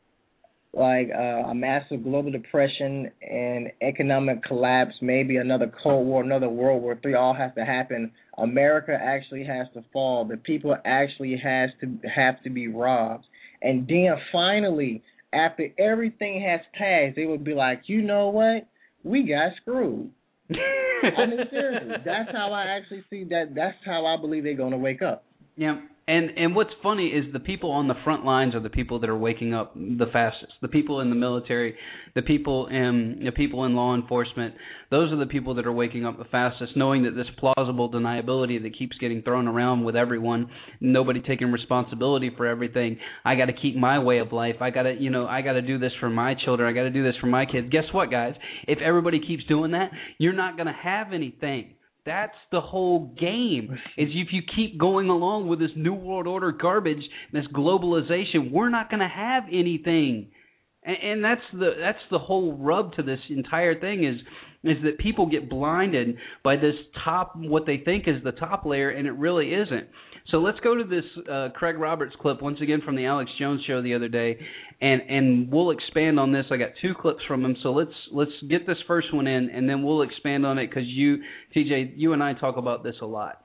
like uh, a massive global depression and economic collapse, maybe another Cold War, another World War Three, all has to happen. America actually has to fall. The people actually has to have to be robbed. And then finally, after everything has passed, they would be like, you know what? We got screwed. I mean, seriously, that's how I actually see that. That's how I believe they're going to wake up. Yeah, And and what's funny is the people on the front lines are the people that are waking up the fastest. The people in the military, the people in the people in law enforcement, those are the people that are waking up the fastest, knowing that this plausible deniability that keeps getting thrown around with everyone, nobody taking responsibility for everything. I got to keep my way of life. I got to, you know, I got to do this for my children. I got to do this for my kids. Guess what, guys? If everybody keeps doing that, you're not going to have anything. That's the whole game, is if you keep going along with this New World Order garbage, this globalization, we're not going to have anything. And, and that's the that's the whole rub to this entire thing is is that people get blinded by this top, what they think is the top layer, and it really isn't. So let's go to this uh, Craig Roberts clip once again from the Alex Jones show the other day, and, and we'll expand on this. I got two clips from him, so let's let's get this first one in, and then we'll expand on it because you, T J, you and I talk about this a lot.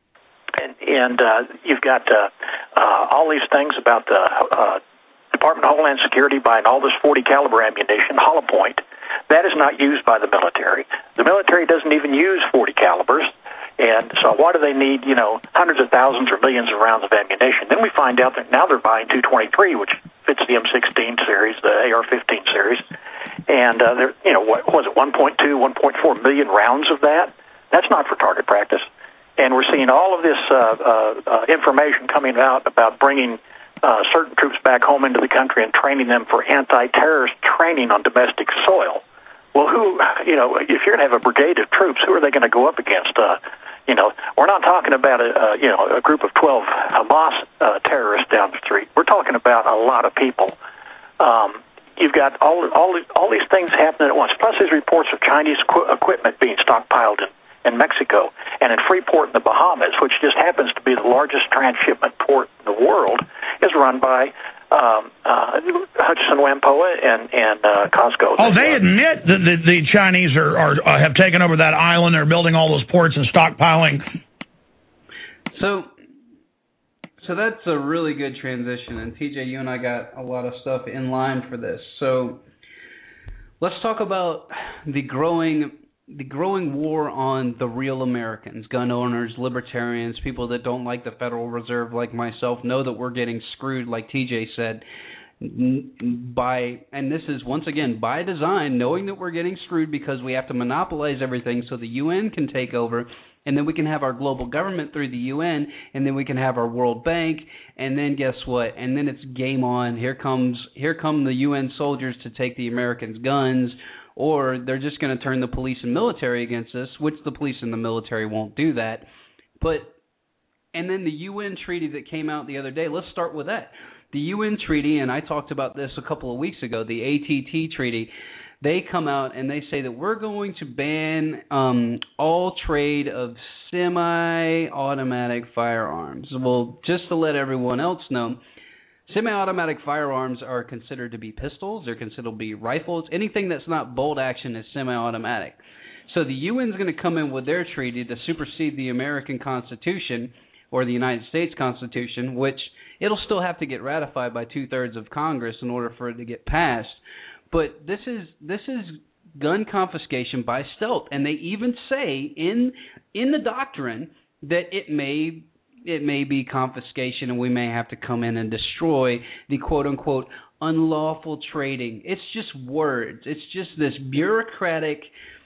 And, and uh, you've got uh, uh, all these things about the uh, Department of Homeland Security buying all this forty caliber ammunition, hollow point. That is not used by the military. The military doesn't even use forty calibers. And so why do they need, you know, hundreds of thousands or millions of rounds of ammunition? Then we find out that now they're buying two twenty-three, which fits the M sixteen series, the A R fifteen series. And, uh, they're, you know, what was it, one point two, one point four million rounds of that? That's not for target practice. And we're seeing all of this uh, uh, uh, information coming out about bringing uh, certain troops back home into the country and training them for anti-terrorist training on domestic soil. Well, who, you know, if you're going to have a brigade of troops, who are they going to go up against? Uh, you know, we're not talking about a, uh, you know, a group of twelve Hamas uh, terrorists down the street. We're talking about a lot of people. Um, you've got all all all these things happening at once. Plus, there's reports of Chinese qu- equipment being stockpiled in, in Mexico and in Freeport in the Bahamas, which just happens to be the largest transshipment port in the world, is run by Um, uh, Hutchison Whampoa and and uh, Costco. Oh, they admit that the, the Chinese are, are uh, have taken over that island. They're building all those ports and stockpiling. So, so that's a really good transition. And T J, you and I got a lot of stuff in line for this. So, let's talk about the growing. The growing war on the real Americans, gun owners, libertarians, people that don't like the Federal Reserve like myself, know that we're getting screwed, like T J said, by, and this is, once again, by design, knowing that we're getting screwed because we have to monopolize everything so the U N can take over, and then we can have our global government through the U N, and then we can have our World Bank, and then guess what? And then it's game on. Here comes, here come the U N soldiers to take the Americans' guns, or they're just going to turn the police and military against us, which the police and the military won't do that. But, and then the U N treaty that came out the other day, let's start with that. The U N treaty, and I talked about this a couple of weeks ago, the A T T treaty, they come out and they say that we're going to ban um, all trade of semi-automatic firearms. Well, just to let everyone else know, semi-automatic firearms are considered to be pistols. They're considered to be rifles. Anything that's not bolt action is semi-automatic. So the U N's going to come in with their treaty to supersede the American Constitution or the United States Constitution, which it'll still have to get ratified by two-thirds of Congress in order for it to get passed. But this is this is gun confiscation by stealth, and they even say in in the doctrine that it may. It may be confiscation, and we may have to come in and destroy the quote-unquote unlawful trading. It's just words. It's just this bureaucratic...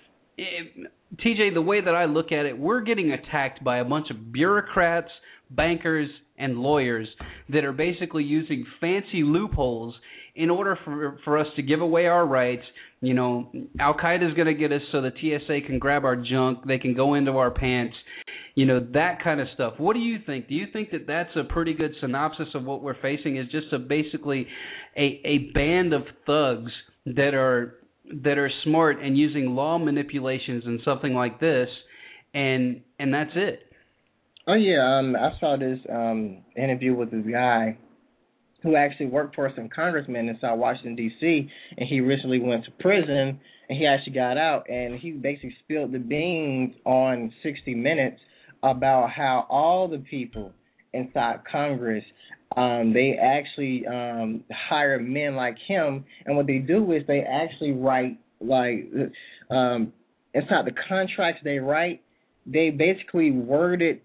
It, T J, the way that I look at it, we're getting attacked by a bunch of bureaucrats, bankers, and lawyers that are basically using fancy loopholes in order for for us to give away our rights. You know, Al-Qaeda is going to get us so the T S A can grab our junk. They can go into our pants. You know, that kind of stuff. What do you think? Do you think that that's a pretty good synopsis of what we're facing, is just a basically a, a band of thugs that are that are smart and using law manipulations and something like this, and and that's it? Oh, yeah. Um, I saw this um, interview with this guy who actually worked for some congressman in South Washington, D C, and he recently went to prison, and he actually got out, and he basically spilled the beans on sixty minutes about how all the people inside Congress, um, they actually um, hire men like him, and what they do is they actually write, like, um, inside the contracts they write, they basically word it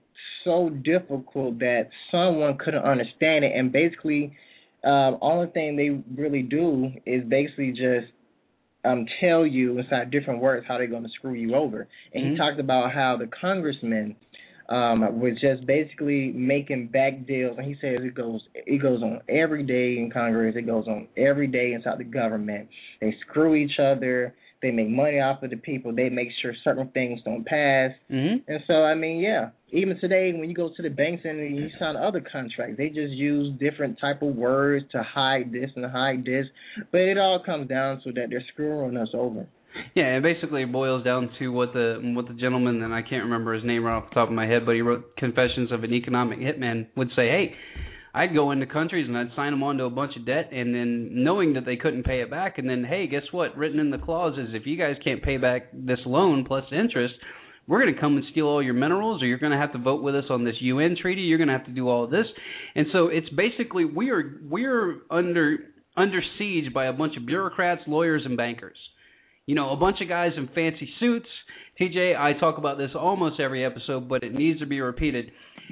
so difficult that someone couldn't understand it, and basically, um, only thing they really do is basically just um, tell you inside different words how they're going to screw you over. And mm-hmm. he talked about how the congressman um, was just basically making back deals, and he says it goes it goes on every day in Congress, it goes on every day inside the government. They screw each other. They make money off of the people. They make sure certain things don't pass. Mm-hmm. And so, I mean, yeah, even today when you go to the banks and you sign other contracts, they just use different type of words to hide this and hide this. But it all comes down to that they're screwing us over. Yeah, and basically it boils down to what the what the gentleman, and I can't remember his name right off the top of my head, but he wrote Confessions of an Economic Hitman, would say, hey, I'd go into countries and I'd sign them onto a bunch of debt, and then knowing that they couldn't pay it back, and then, hey, guess what? Written in the clause is if you guys can't pay back this loan plus interest, we're going to come and steal all your minerals, or you're going to have to vote with us on this U N treaty. You're going to have to do all of this. And so it's basically we are we're under under siege by a bunch of bureaucrats, lawyers, and bankers. You know, a bunch of guys in fancy suits. T J, I talk about this almost every episode, but it needs to be repeated.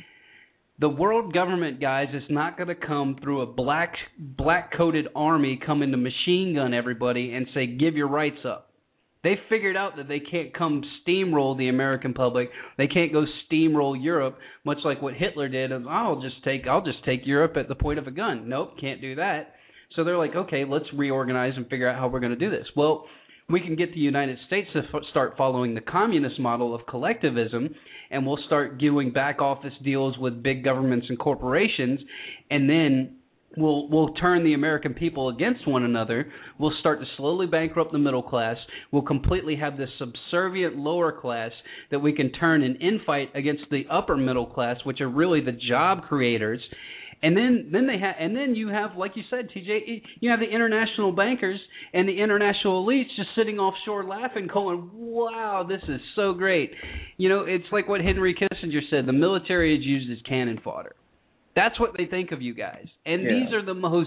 The world government, guys, is not going to come through a black black coated army coming to machine gun everybody and say, give your rights up. They figured out that they can't come steamroll the American public. They can't go steamroll Europe, much like what Hitler did. I'll just take I'll just take Europe at the point of a gun. Nope, can't do that. So they're like, okay, let's reorganize and figure out how we're going to do this. Well, we can get the United States to f- start following the communist model of collectivism, and we'll start doing back office deals with big governments and corporations, and then we'll we'll turn the American people against one another. We'll start to slowly bankrupt the middle class. We'll completely have this subservient lower class that we can turn and infight against the upper middle class, which are really the job creators. And then, then they have, and then you have, like you said, T J, you have the international bankers and the international elites just sitting offshore laughing, going, "Wow, this is so great." You know, it's like what Henry Kissinger said: the military is used as cannon fodder. That's what they think of you guys, and yeah. These are the most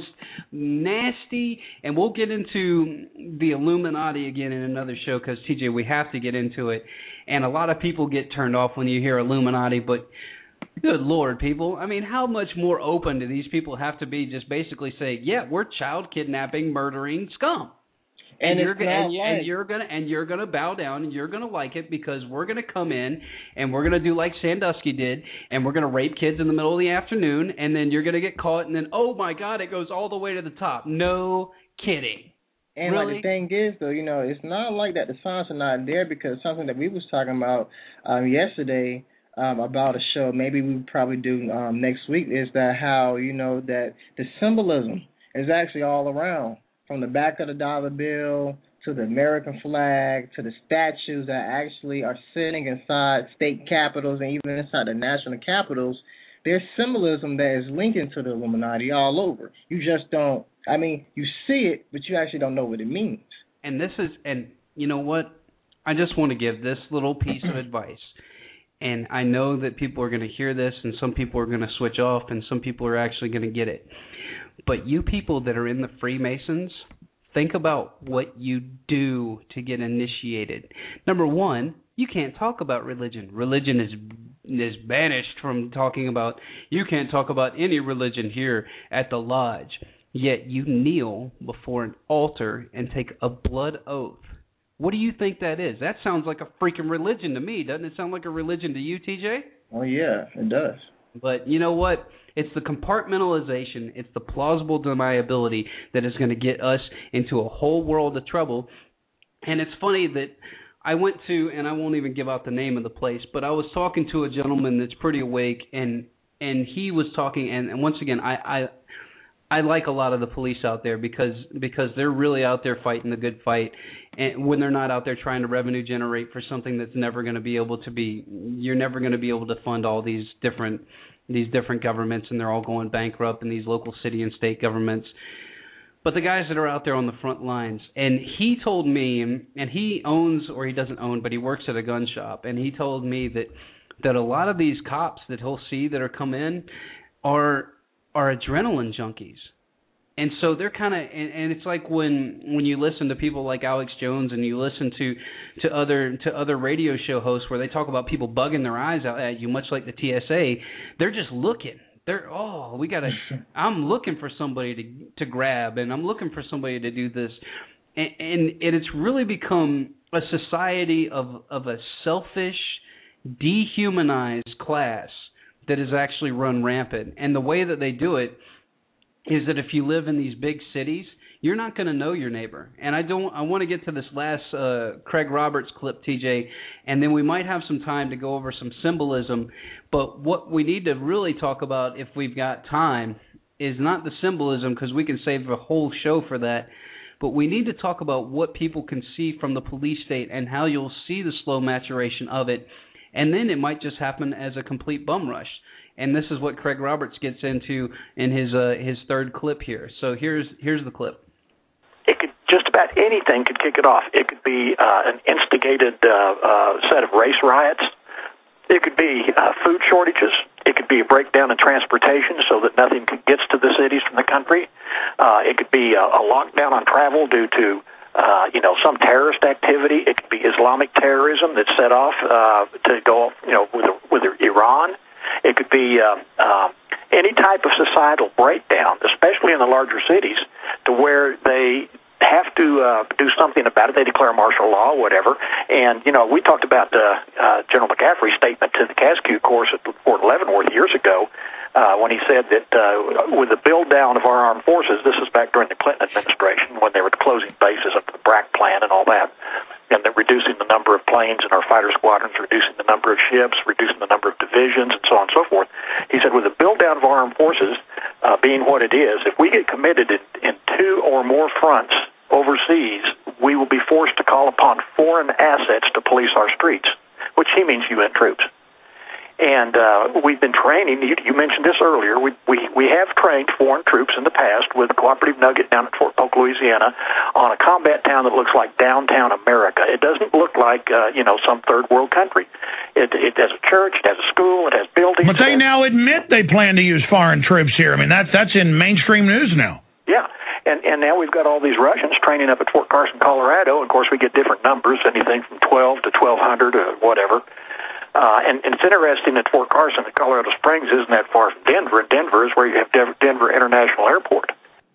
nasty. And we'll get into the Illuminati again in another show because T J, we have to get into it. And a lot of people get turned off when you hear Illuminati, but good Lord, people. I mean, how much more open do these people have to be just basically say, yeah, we're child kidnapping, murdering scum. And, and you're gonna and, like. and you're gonna and you're gonna bow down and you're gonna like it because we're gonna come in and we're gonna do like Sandusky did and we're gonna rape kids in the middle of the afternoon and then you're gonna get caught and then oh my God, it goes all the way to the top. No kidding. And really? Like the thing is though, you know, it's not like that the signs are not there because something that we was talking about um, yesterday. Um, about a show, maybe we would probably do um, next week, is that how, you know, that the symbolism is actually all around, from the back of the dollar bill to the American flag to the statues that actually are sitting inside state capitals and even inside the national capitals. There's symbolism that is linking to the Illuminati all over. You just don't, I mean, you see it, but you actually don't know what it means. And this is, and you know what? I just want to give this little piece of advice. And I know that people are going to hear this, and some people are going to switch off, and some people are actually going to get it. But you people that are in the Freemasons, think about what you do to get initiated. Number one, you can't talk about religion. Religion is is banished from talking about. You can't talk about any religion here at the lodge. Yet you kneel before an altar and take a blood oath. What do you think that is? That sounds like a freaking religion to me. Doesn't it sound like a religion to you, T J? Oh, yeah, it does. But you know what? It's the compartmentalization, it's the plausible deniability that is going to get us into a whole world of trouble. And it's funny that I went to, and I won't even give out the name of the place, but I was talking to a gentleman that's pretty awake, and and he was talking, and, and once again, I, I I like a lot of the police out there because because they're really out there fighting the good fight, and when they're not out there trying to revenue generate for something that's never going to be able to be, you're never going to be able to fund all these different these different governments, and they're all going bankrupt in these local city and state governments. But the guys that are out there on the front lines, and he told me, and he owns, or he doesn't own, but he works at a gun shop, and he told me that that a lot of these cops that he'll see that are come in are are adrenaline junkies. And so they're kind of, and, and it's like when when you listen to people like Alex Jones and you listen to, to other to other radio show hosts where they talk about people bugging their eyes out at you, much like the T S A, they're just looking. They're, oh, we got to, I'm looking for somebody to to grab, and I'm looking for somebody to do this. And, and, and it's really become a society of, of a selfish, dehumanized class that is actually run rampant. And the way that they do it is that if you live in these big cities, you're not going to know your neighbor. And I don't. I want to get to this last uh, Craig Roberts clip, T J, and then we might have some time to go over some symbolism. But what we need to really talk about, if we've got time, is not the symbolism, because we can save a whole show for that. But we need to talk about what people can see from the police state and how you'll see the slow maturation of it. And then it might just happen as a complete bum rush. And this is what Craig Roberts gets into in his uh, his third clip here. So here's here's the clip. It could just about anything could kick it off. It could be uh, an instigated uh, uh, set of race riots. It could be uh, food shortages. It could be a breakdown in transportation so that nothing gets to the cities from the country. Uh, it could be a, a lockdown on travel due to uh, you know some terrorist activity. It could be Islamic terrorism that's set off uh, to go you know with with Iran. It could be uh, uh, any type of societal breakdown, especially in the larger cities, to where they have to uh, do something about it. They declare martial law, whatever. And, you know, we talked about uh, uh, General McCaffrey's statement to the Cascue course at Fort Leavenworth years ago uh, when he said that uh, with the build-down of our armed forces, this is back during the Clinton administration when they were closing bases of the BRAC plan and all that, and they're reducing the number of planes in our fighter squadrons, reducing the number of ships, reducing the number of divisions, and so on and so forth. He said, with the build-down of our armed forces uh, being what it is, if we get committed in, in two or more fronts overseas, we will be forced to call upon foreign assets to police our streets, which he means U N troops. And uh, we've been training, you, you mentioned this earlier, we, we we have trained foreign troops in the past with Cooperative Nugget down at Fort Polk, Louisiana, on a combat town that looks like downtown America. It doesn't look like, uh, you know, some third world country. It, it has a church, it has a school, it has buildings. But they now admit they plan to use foreign troops here. I mean, that, that's in mainstream news now. Yeah, and and now we've got all these Russians training up at Fort Carson, Colorado. Of course, we get different numbers, anything from twelve to twelve hundred or whatever. Uh, and, and it's interesting that Fort Carson at Colorado Springs isn't that far from Denver, and Denver is where you have Denver, Denver International Airport.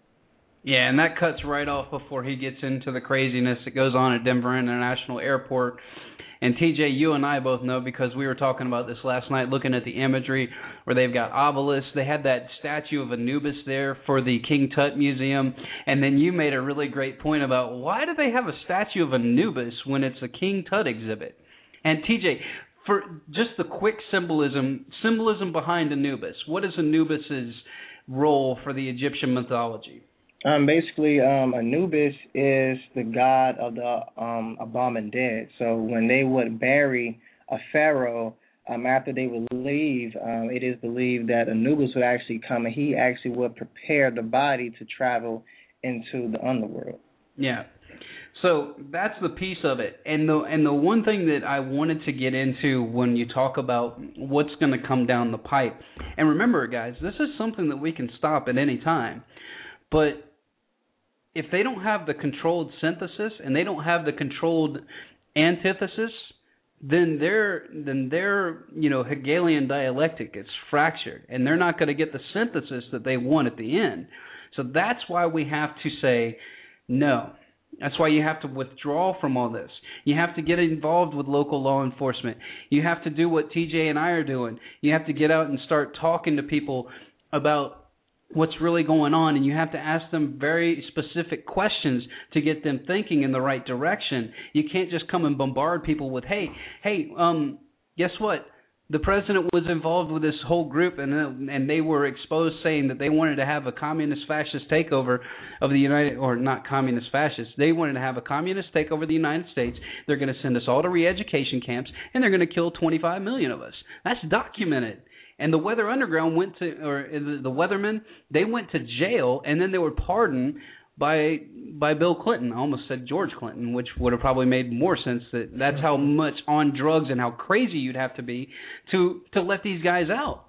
Yeah, and that cuts right off before he gets into the craziness that goes on at Denver International Airport. And T J, you and I both know, because we were talking about this last night, looking at the imagery where they've got obelisks. They had that statue of Anubis there for the King Tut Museum. And then you made a really great point about why do they have a statue of Anubis when it's a King Tut exhibit? And T J, for just the quick symbolism, symbolism behind Anubis, what is Anubis's role for the Egyptian mythology? Um, basically, um, Anubis is the god of the um, embalming dead. So when they would bury a pharaoh, um, after they would leave, um, it is believed that Anubis would actually come and he actually would prepare the body to travel into the underworld. Yeah. So that's the piece of it. And the and the one thing that I wanted to get into when you talk about what's going to come down the pipe, and remember, guys, this is something that we can stop at any time. But if they don't have the controlled synthesis and they don't have the controlled antithesis, then their then their you know Hegelian dialectic is fractured, and they're not going to get the synthesis that they want at the end. So that's why we have to say no. That's why you have to withdraw from all this. You have to get involved with local law enforcement. You have to do what T J and I are doing. You have to get out and start talking to people about what's really going on, and you have to ask them very specific questions to get them thinking in the right direction. You can't just come and bombard people with, hey, hey, um, guess what? The president was involved with this whole group, and and they were exposed saying that they wanted to have a communist fascist takeover of the United, or not communist fascist. They wanted to have a communist takeover of the United States. They're going to send us all to re-education camps, and they're going to kill twenty-five million of us. That's documented. And the Weather Underground went to, or the Weathermen, they went to jail, and then they were pardoned by by Bill Clinton. I almost said George Clinton, which would have probably made more sense. That that's how much on drugs and how crazy you'd have to be to to let these guys out.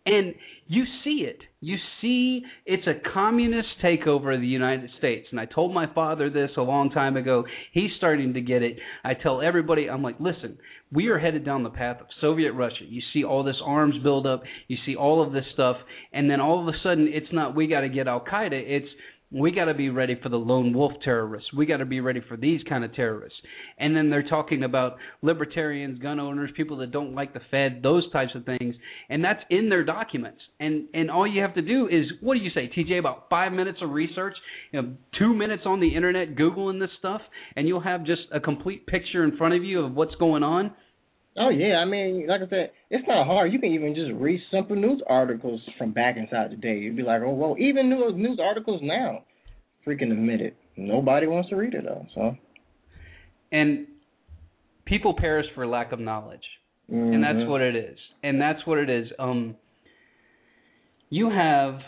And you see it. You see it's a communist takeover of the United States. And I told my father this a long time ago. He's starting to get it. I tell everybody, I'm like, listen, we are headed down the path of Soviet Russia. You see all this arms buildup. You see all of this stuff. And then all of a sudden, it's not we got to get Al-Qaeda. It's we got to be ready for the lone wolf terrorists. We got to be ready for these kind of terrorists. And then they're talking about libertarians, gun owners, people that don't like the Fed, those types of things. And that's in their documents. And and all you have to do is, what do you say, T J, about five minutes of research, you know, two minutes on the Internet Googling this stuff, and you'll have just a complete picture in front of you of what's going on. Oh, yeah. I mean, like I said, it's not hard. You can even just read simple news articles from back inside the day. You'd be like, oh, well, even news, news articles now, freaking admit it. Nobody wants to read it, though. So, and people perish for lack of knowledge. Mm-hmm. And that's what it is. And that's what it is. Um, you have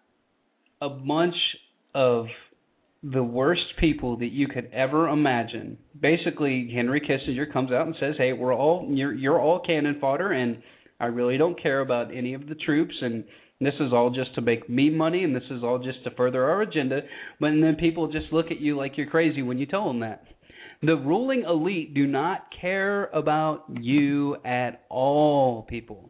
a bunch of the worst people that you could ever imagine. Basically, Henry Kissinger comes out and says, "Hey, we're all you're you're all cannon fodder, and I really don't care about any of the troops, and this is all just to make me money, and this is all just to further our agenda." But and then people just look at you like you're crazy when you tell them that. The ruling elite do not care about you at all, people.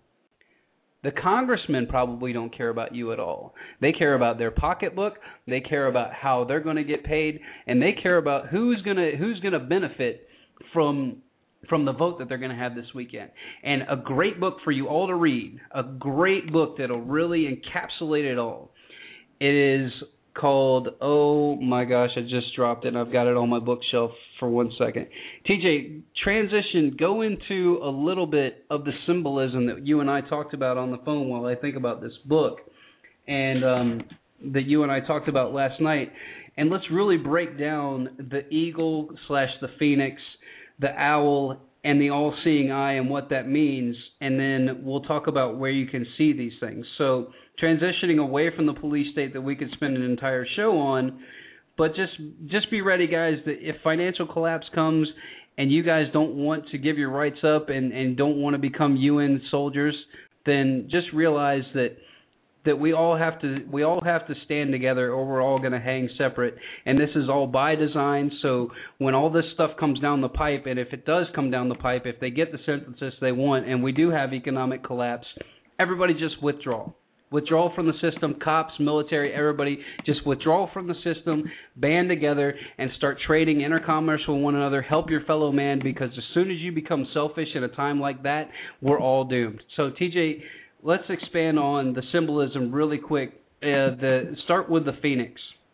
The congressmen probably don't care about you at all. They care about their pocketbook. They care about how they're going to get paid, and they care about who's going to who's going to benefit from from the vote that they're going to have this weekend. And a great book for you all to read, a great book that'll really encapsulate it all. It is called, oh my gosh, I just dropped it and I've got it on my bookshelf for one second. T J, transition, go into a little bit of the symbolism that you and I talked about on the phone while I think about this book, and um, that you and I talked about last night. And let's really break down the eagle slash the phoenix, the owl, and the all-seeing eye and what that means, and then we'll talk about where you can see these things. So transitioning away from the police state that we could spend an entire show on, but just just be ready, guys, that if financial collapse comes and you guys don't want to give your rights up and, and don't want to become U N soldiers, then just realize that that we all have to we all have to stand together, or we're all going to hang separate. And this is all by design. So when all this stuff comes down the pipe, and if it does come down the pipe, if they get the synthesis they want, and we do have economic collapse, everybody just withdraw. Withdraw from the system. Cops, military, everybody, just withdraw from the system, band together, and start trading intercommerce with one another. Help your fellow man, because as soon as you become selfish in a time like that, we're all doomed. So, T J, let's expand on the symbolism really quick. Uh, the start with the phoenix.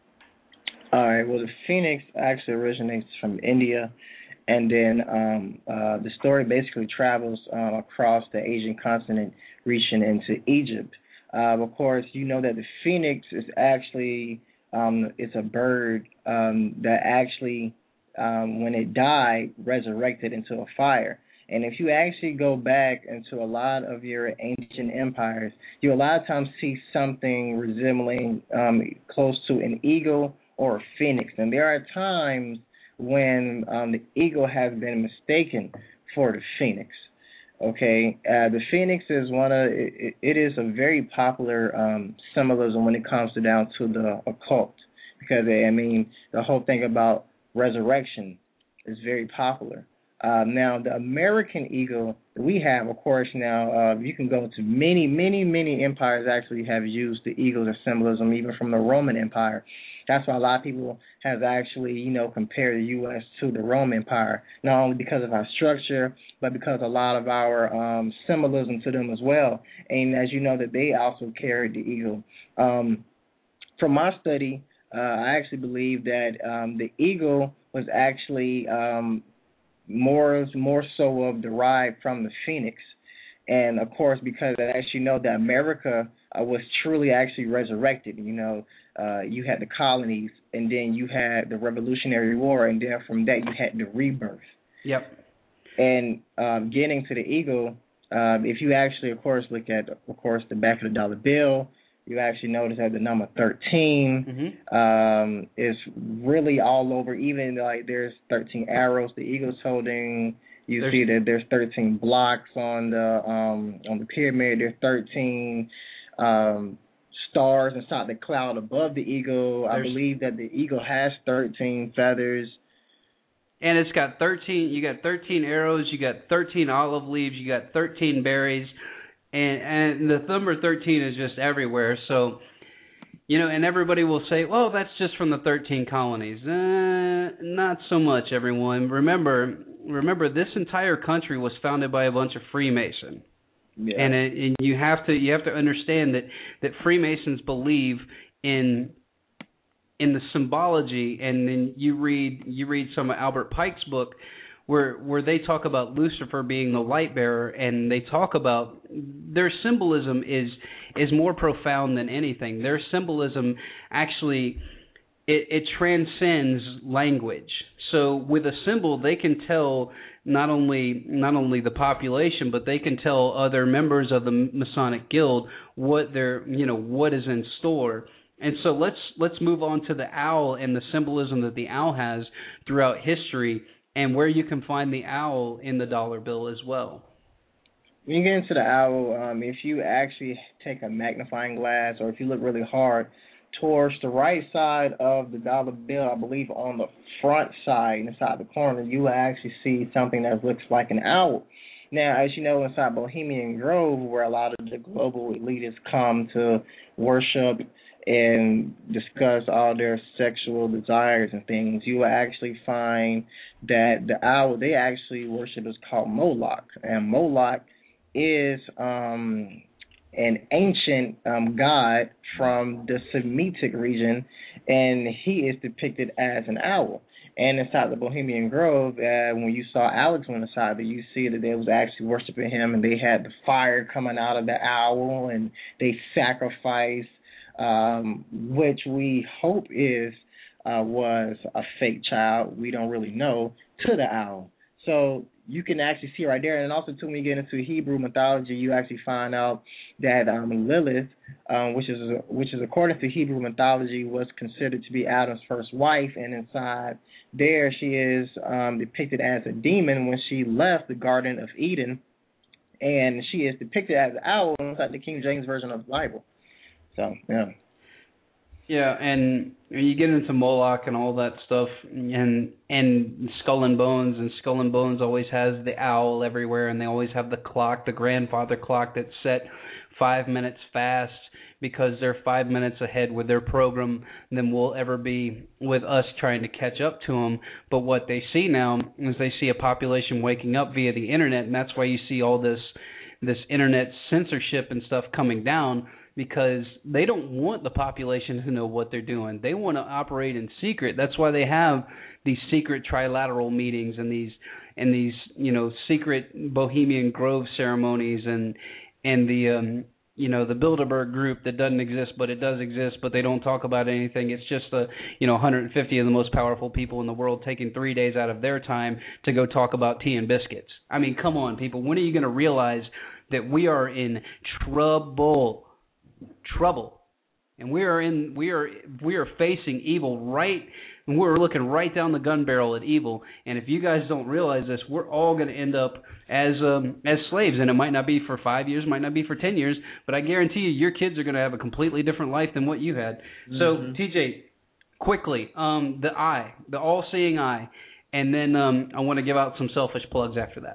All right. Well, the phoenix actually originates from India, and then um, uh, the story basically travels um, across the Asian continent, reaching into Egypt. Uh, of course, you know that the phoenix is actually um, it's a bird um, that actually, um, when it died, resurrected into a fire. And if you actually go back into a lot of your ancient empires, you a lot of times see something resembling um, close to an eagle or a phoenix. And there are times when um, the eagle has been mistaken for the phoenix. Okay, uh, the phoenix is one of it, it is a very popular um, symbolism when it comes to down to the occult, because I mean the whole thing about resurrection is very popular. Uh, now the American eagle that we have, of course, now uh, you can go to many, many, many empires actually have used the eagle as symbolism, even from the Roman Empire. That's why a lot of people have actually, you know, compared the U S to the Roman Empire, not only because of our structure, but because a lot of our um, symbolism to them as well. And as you know, that they also carried the eagle. Um, from my study, uh, I actually believe that um, the eagle was actually um, more more so of derived from the phoenix. And, of course, because as you know, that America uh, was truly actually resurrected. You know, uh, you had the colonies, and then you had the Revolutionary War, and then from that you had the rebirth. Yep. And um, getting to the eagle, um, if you actually, of course, look at, of course, the back of the dollar bill, you actually notice that the number thirteen mm-hmm. um, is really all over. Even like there's thirteen arrows the eagle's holding. You there's, see that there's thirteen blocks on the um, on the pyramid. There's thirteen um, stars inside the cloud above the eagle. I believe that the eagle has thirteen feathers. And it's got thirteen. You got thirteen arrows. You got thirteen olive leaves. You got thirteen berries, and and the number thirteen is just everywhere. So, you know, and everybody will say, "Well, that's just from the thirteen colonies." Uh, not so much, everyone. Remember, remember, this entire country was founded by a bunch of Freemasons, Yeah. and it, and you have to you have to understand that that Freemasons believe in. in the symbology, and then you read you read some of Albert Pike's book where where they talk about Lucifer being the light bearer, and they talk about their symbolism is is more profound than anything. Their symbolism actually it, it transcends language. So with a symbol, they can tell not only not only the population, but they can tell other members of the Masonic Guild what they're you know what is in store. And so let's let's move on to the owl and the symbolism that the owl has throughout history, and where you can find the owl in the dollar bill as well. When you get into the owl, um, if you actually take a magnifying glass, or if you look really hard towards the right side of the dollar bill, I believe on the front side, inside the corner, you will actually see something that looks like an owl. Now, as you know, inside Bohemian Grove, where a lot of the global elitists come to worship and discuss all their sexual desires and things, you will actually find that the owl they actually worship is called Moloch. And Moloch is um, an ancient um, god from the Semitic region, and he is depicted as an owl. And inside the Bohemian Grove, uh, when you saw Alex on the side, that you see that they was actually worshiping him, and they had the fire coming out of the owl, and they sacrificed, um, which we hope is uh, was a fake child. We don't really know, to the owl. So you can actually see right there. And also, too, when you get into Hebrew mythology, you actually find out that um, Lilith, um, which is which is according to Hebrew mythology, was considered to be Adam's first wife, and inside there she is um, depicted as a demon when she left the Garden of Eden, and she is depicted as an owl inside the King James Version of the Bible. So, yeah. Yeah, and you get into Moloch and all that stuff, and and Skull and Bones, and Skull and Bones always has the owl everywhere, and they always have the clock, the grandfather clock that's set five minutes fast because they're five minutes ahead with their program than we'll ever be with us trying to catch up to them. But what they see now is they see a population waking up via the internet, and that's why you see all this this internet censorship and stuff coming down, because they don't want the population to know what they're doing. They want to operate in secret. That's why they have these secret trilateral meetings and these and these you know secret Bohemian Grove ceremonies and and the um, you know the Bilderberg group that doesn't exist, but it does exist, but they don't talk about anything. It's just the you know one hundred fifty of the most powerful people in the world taking three days out of their time to go talk about tea and biscuits. I mean, come on, people. When are you going to realize that we are in trouble? Trouble, and we are in we are we are facing evil right, and we're looking right down the gun barrel at evil. And if you guys don't realize this, we're all going to end up as um, as slaves, and it might not be for five years, might not be for ten years, but I guarantee you, your kids are going to have a completely different life than what you had. Mm-hmm. So, T J, quickly, um, the eye, the all-seeing eye, and then um, I want to give out some selfish plugs after that.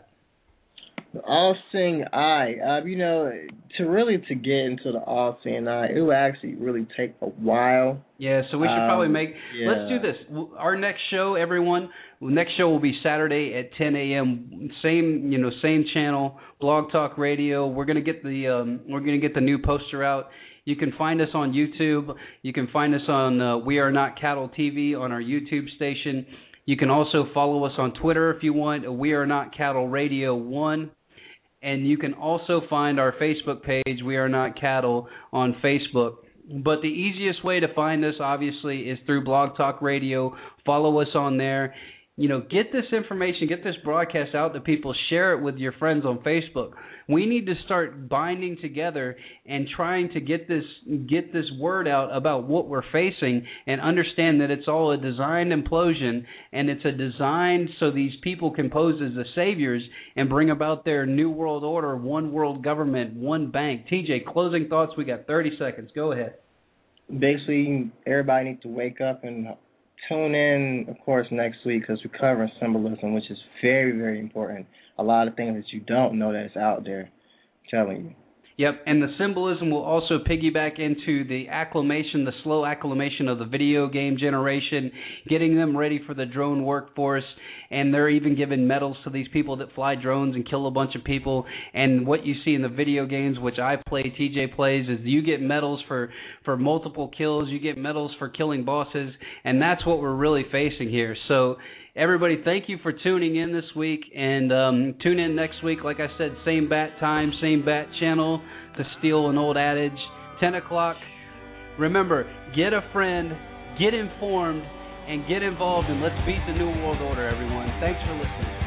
The all-seeing eye. Uh, you know, to really to get into the all-seeing eye, it will actually really take a while. Yeah, so we should um, probably make. Yeah. Let's do this. Our next show, everyone. Next show will be Saturday at ten a.m. Same, you know, same channel, Blog Talk Radio. We're gonna get the um, we're gonna get the new poster out. You can find us on YouTube. You can find us on uh, We Are Not Cattle T V on our YouTube station. You can also follow us on Twitter if you want. We Are Not Cattle Radio one. And you can also find our Facebook page, We Are Not Cattle, on Facebook. But the easiest way to find us, obviously, is through Blog Talk Radio. Follow us on there. You know, get this information, get this broadcast out to people, share it with your friends on Facebook. We need to start binding together and trying to get this get this word out about what we're facing and understand that it's all a designed implosion, and it's a design so these people can pose as the saviors and bring about their new world order, one world government, one bank. T J, closing thoughts. We got thirty seconds. Go ahead. Basically, everybody needs to wake up and tune in, of course, next week, because we're covering symbolism, which is very, very important. A lot of things that you don't know that's out there, I'm telling you. Yep, and the symbolism will also piggyback into the acclimation, the slow acclimation of the video game generation, getting them ready for the drone workforce, and they're even giving medals to these people that fly drones and kill a bunch of people. And what you see in the video games, which I play, T J plays, is you get medals for, for multiple kills, you get medals for killing bosses, and that's what we're really facing here. So everybody, thank you for tuning in this week, and um, tune in next week. Like I said, same bat time, same bat channel, to steal an old adage, ten o'clock. Remember, get a friend, get informed, and get involved, and let's beat the New World Order, everyone. Thanks for listening.